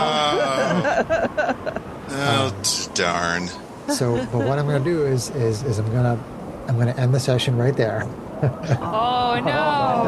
Oh, t- darn. So, but what I'm going to do is, is, is I'm going to, I'm going to end the session right there. Oh, no.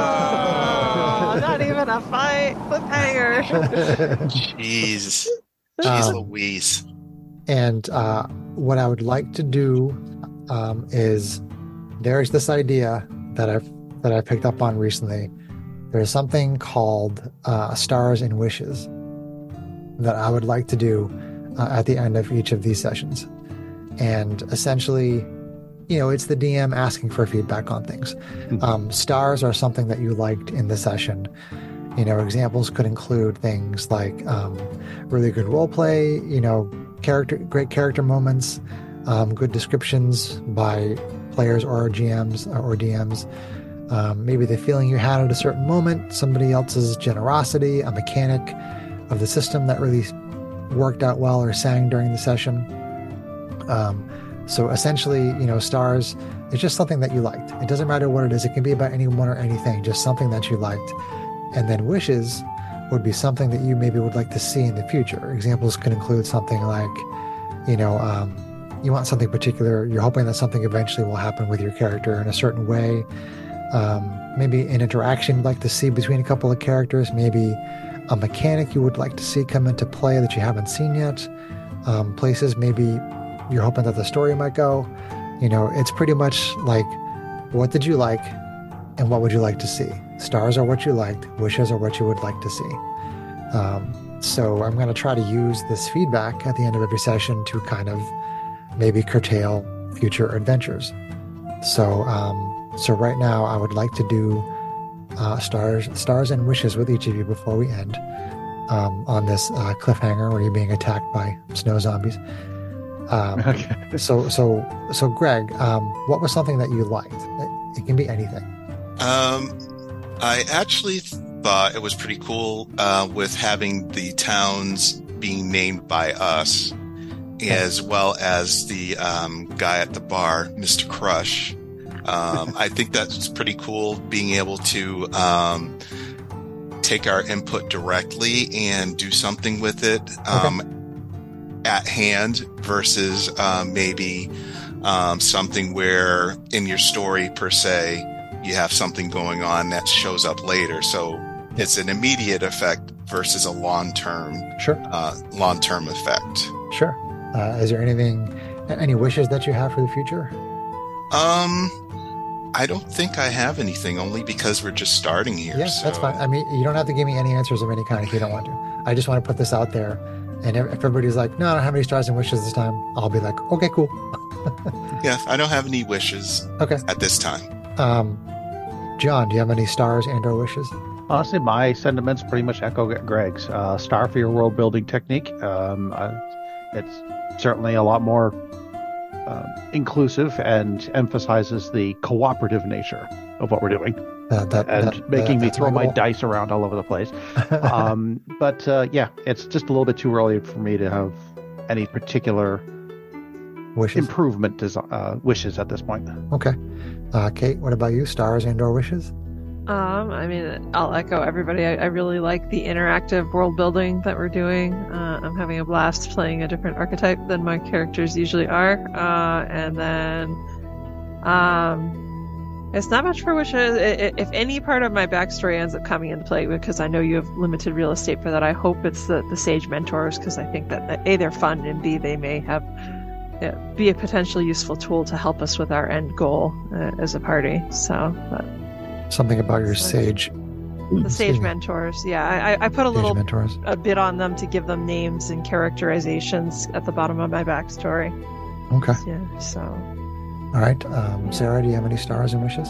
Oh, not even a fight. Cliffhanger. Jeez. Jeez Um, Louise. And uh, what I would like to do um, is there's this idea that I've that I picked up on recently. There's something called uh, Stars and Wishes that I would like to do uh, at the end of each of these sessions. And essentially, you know, it's the D M asking for feedback on things. Um, stars are something that you liked in the session. You know, examples could include things like um, really good role play, you know, character, great character moments, um, good descriptions by players or G Ms or D Ms. Um, maybe the feeling you had at a certain moment, somebody else's generosity, a mechanic of the system that really worked out well or sang during the session. Um, so essentially, you know, stars is just something that you liked. It doesn't matter what it is. It can be about anyone or anything, just something that you liked. And then wishes would be something that you maybe would like to see in the future. Examples could include something like, you know, um, you want something particular. You're hoping that something eventually will happen with your character in a certain way. Um, maybe an interaction you'd like to see between a couple of characters. Maybe a mechanic you would like to see come into play that you haven't seen yet. Um, places maybe you're hoping that the story might go. You know, it's pretty much like, what did you like and what would you like to see? Stars are what you liked. Wishes are what you would like to see. Um, so I'm going to try to use this feedback at the end of every session to kind of maybe curtail future adventures. So, um, so right now I would like to do uh, stars, stars and wishes with each of you before we end um, on this uh, cliffhanger where you're being attacked by snow zombies. Um, Okay. So, so, so, Greg, um, what was something that you liked? It can be anything. Um, I actually thought it was pretty cool uh, with having the towns being named by us, as well as the um, guy at the bar, Mister Crush. Um, I think that's pretty cool, being able to um, take our input directly and do something with it um, okay. at hand versus um, maybe um, something where in your story per se, you have something going on that shows up later. So it's an immediate effect versus a long-term, sure, uh, long-term effect. Sure. Uh, is there anything, any wishes that you have for the future? Um, I don't think I have anything, only because we're just starting here. Yeah, so. That's fine. I mean, you don't have to give me any answers of any kind if you don't want to. I just want to put this out there. And if everybody's like, no, I don't have any stars and wishes this time, I'll be like, okay, cool. Yeah, I don't have any wishes okay. at this time. Um, John, do you have any stars and or wishes? Honestly, my sentiments pretty much echo Greg's. Uh, star for your world building technique. Um, uh, it's certainly a lot more uh, inclusive and emphasizes the cooperative nature of what we're doing. Uh, that, and that, making that, me throw my, my dice around all over the place. um, but uh, yeah, it's just a little bit too early for me to have any particular wishes. improvement desi- uh, wishes at this point. Okay. Uh, Kate, what about you? Stars and or wishes? Um, I mean, I'll echo everybody. I, I really like the interactive world building that we're doing. Uh, I'm having a blast playing a different archetype than my characters usually are. Uh, and then, um, it's not much for wishes. If any part of my backstory ends up coming into play, because I know you have limited real estate for that, I hope it's the, the Sage Mentors, because I think that A, they're fun, and B, they may have yeah, be a potentially useful tool to help us with our end goal uh, as a party. So, but, something about your sage. the Sage Mentors. Yeah, I, I put a Sage little mentors. a bit on them to give them names and characterizations at the bottom of my backstory. Okay. Yeah. So. All right. Um, Sarah, do you have any stars and wishes?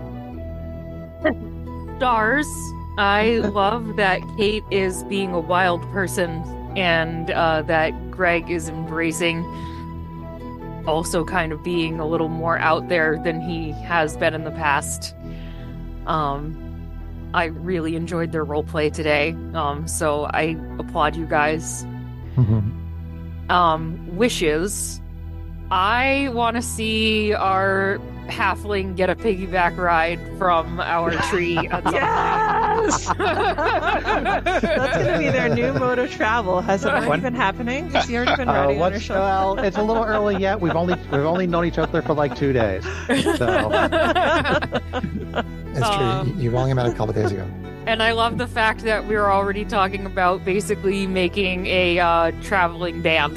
Stars. I love that Kate is being a wild person and uh, that Greg is embracing also kind of being a little more out there than he has been in the past. Um, I really enjoyed their role play today. Um, so I applaud you guys. Mm-hmm. Um, wishes. I want to see our halfling get a piggyback ride from our tree. At some Yes! That's going to be their new mode of travel. Has it already When- been happening? Has he already been Uh, riding on her what's, shoulder? well, it's a little early yet. We've only we've only known each other for like two days. So It's Um, true. You- You've only met a couple days ago. And I love the fact that we were already talking about basically making a uh, traveling band.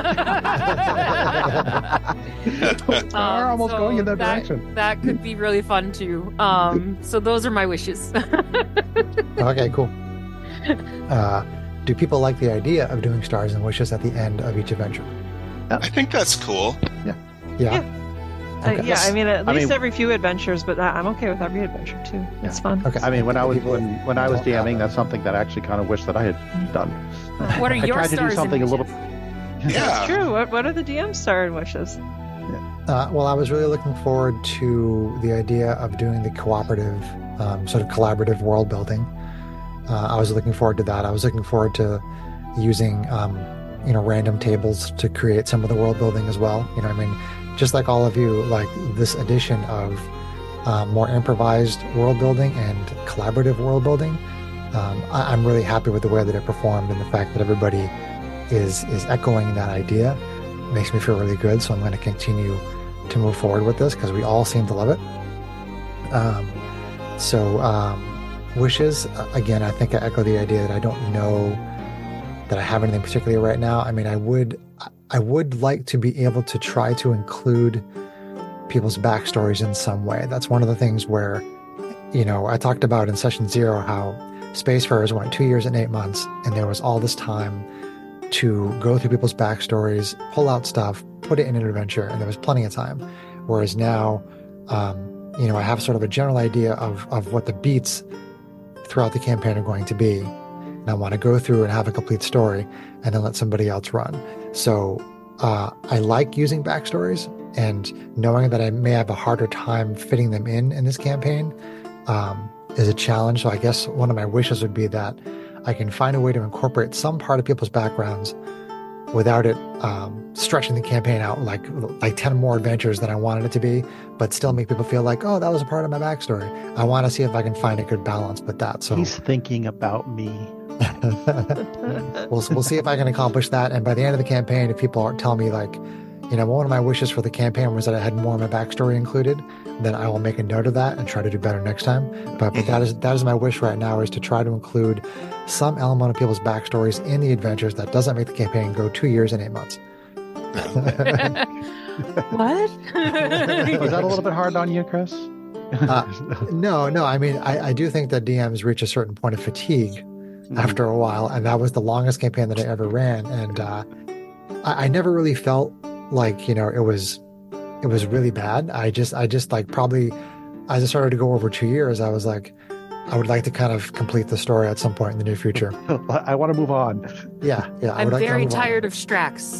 We're almost so going in that, that direction. That could be really fun too. Um, so those are my wishes. Okay, cool. Uh, do people like the idea of doing stars and wishes at the end of each adventure? I think that's cool. Yeah. Uh, Okay. yeah, I mean, at I least mean- every few adventures, but I- I'm okay with every adventure too. It's fun. Okay. I mean, when I was People when, when I was don't have DMing, that. that's something that I actually kind of wish that I had done. What are I your tried to do stars and something a little. wishes? Yeah. It's true. What, what are the D M star and wishes? Uh, well, I was really looking forward to the idea of doing the cooperative, um, sort of collaborative world building. Uh, I was looking forward to that. I was looking forward to using, um, you know, random tables to create some of the world building as well. You know, I mean, just like all of you, like this addition of um, more improvised world building and collaborative world building. Um, I, I'm really happy with the way that it performed, and the fact that everybody is is echoing that idea makes me feel really good. So I'm going to continue to move forward with this because we all seem to love it. Um, so um, wishes, uh, again, I think I echo the idea that I don't know that I have anything particularly right now. I mean, I would, I would like to be able to try to include people's backstories in some way. That's one of the things where, you know, I talked about in session zero how Spacefarers went two years and eight months, and there was all this time to go through people's backstories, pull out stuff, put it in an adventure, and there was plenty of time. Whereas now, um, you know, I have sort of a general idea of, of what the beats throughout the campaign are going to be. And I want to go through and have a complete story and then let somebody else run. So uh, I like using backstories, and knowing that I may have a harder time fitting them in in this campaign um, is a challenge. So I guess one of my wishes would be that I can find a way to incorporate some part of people's backgrounds without it um, stretching the campaign out like like ten more adventures than I wanted it to be, but still make people feel like, oh, that was a part of my backstory. I want to see if I can find a good balance with that. So He's thinking about me. we'll we'll see if I can accomplish that. And by the end of the campaign, if people are telling me like, you know, one of my wishes for the campaign was that I had more of my backstory included, then I will make a note of that and try to do better next time. But, but that is that is my wish right now, is to try to include some element of people's backstories in the adventures that doesn't make the campaign go two years and eight months. What? Was that a little bit hard on you, Chris? Uh, no, no. I mean, I, I do think that D Ms reach a certain point of fatigue Mhm. after a while, and that was the longest campaign that I ever ran. And uh, I, I never really felt like, you know, it was it was really bad. I just I just like probably as I started to go over two years, I was like, I would like to kind of complete the story at some point in the near future. I want to move on. Yeah, yeah. I I'm would like to very move on. tired of Strax.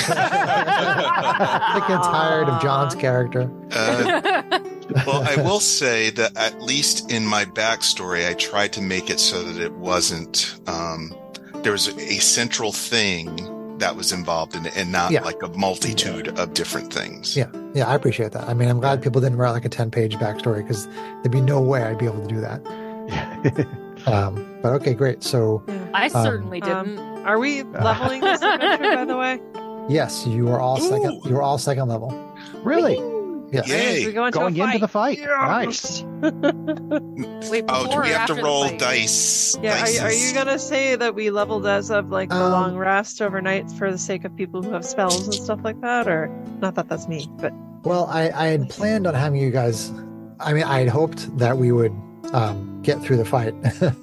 I get tired of John's character. Uh, well, I will say that at least in my backstory, I tried to make it so that it wasn't, um, there was a central thing that was involved in it and not Yeah. like a multitude of different things. Yeah, yeah, I appreciate that. I mean, I'm glad people didn't write like a ten-page backstory, because there'd be no way I'd be able to do that. Um, but okay, great. So I Um, certainly didn't. Um, are we leveling this adventure, by the way? yes, you are all second. Ooh. You are all second level. Really? Yes. Yay. We go into Going a into the fight. Yes! Wait, Oh, do before we or have to after the roll fight? dice? Yeah, are, you- are you dices? gonna say that we leveled as of like the Um, long rest overnight for the sake of people who have spells and stuff like that, or not that that's me, but Well, I, I had planned on having you guys. I mean, I had hoped that we would um, get through the fight.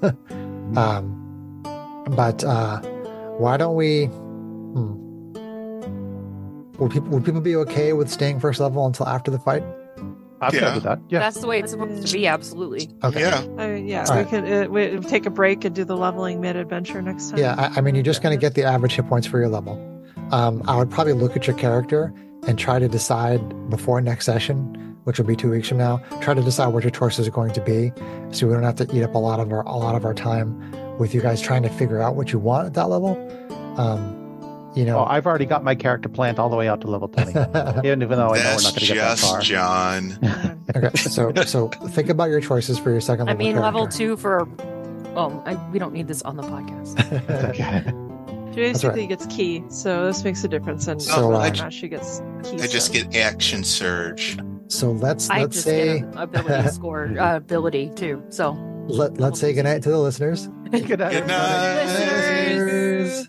um, but uh, why don't we? Hmm, would people would people be okay with staying first level until after the fight? I'm Yeah. good with that. Yeah. That's the way it's supposed to be, absolutely. Okay. Yeah. I mean, yeah, All we right. can uh, we take a break and do the leveling mid adventure next time. Yeah, I, I mean, you're just going to get the average hit points for your level. Um, I would probably look at your character and try to decide before next session, which will be two weeks from now. Try to decide what your choices are going to be, so we don't have to eat up a lot of our a lot of our time with you guys trying to figure out what you want at that level. Um, you know, Oh, I've already got my character plant all the way out to level twenty. Even, even though I know we're That's not going to get that just far. John. okay, so so think about your choices for your second I level. mean, level character. two for. Oh, I, we don't need this on the podcast. Okay. She basically gets key, so this makes a difference in So, whether uh, or not she gets key. I just stuff. get action surge. So let's I let's just say get an ability score uh, ability too. So let, let's say goodnight to the listeners. Good night. Good night. Listeners.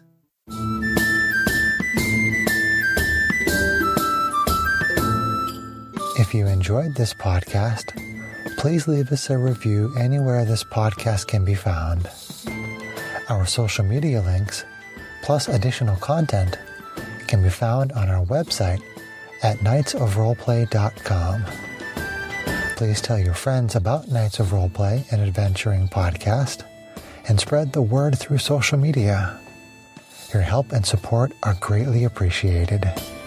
If you enjoyed this podcast, please leave us a review anywhere this podcast can be found. Our social media links, plus additional content, can be found on our website at knights of roleplay dot com. Please tell your friends about Knights of Roleplay, an adventuring podcast, and spread the word through social media. Your help and support are greatly appreciated.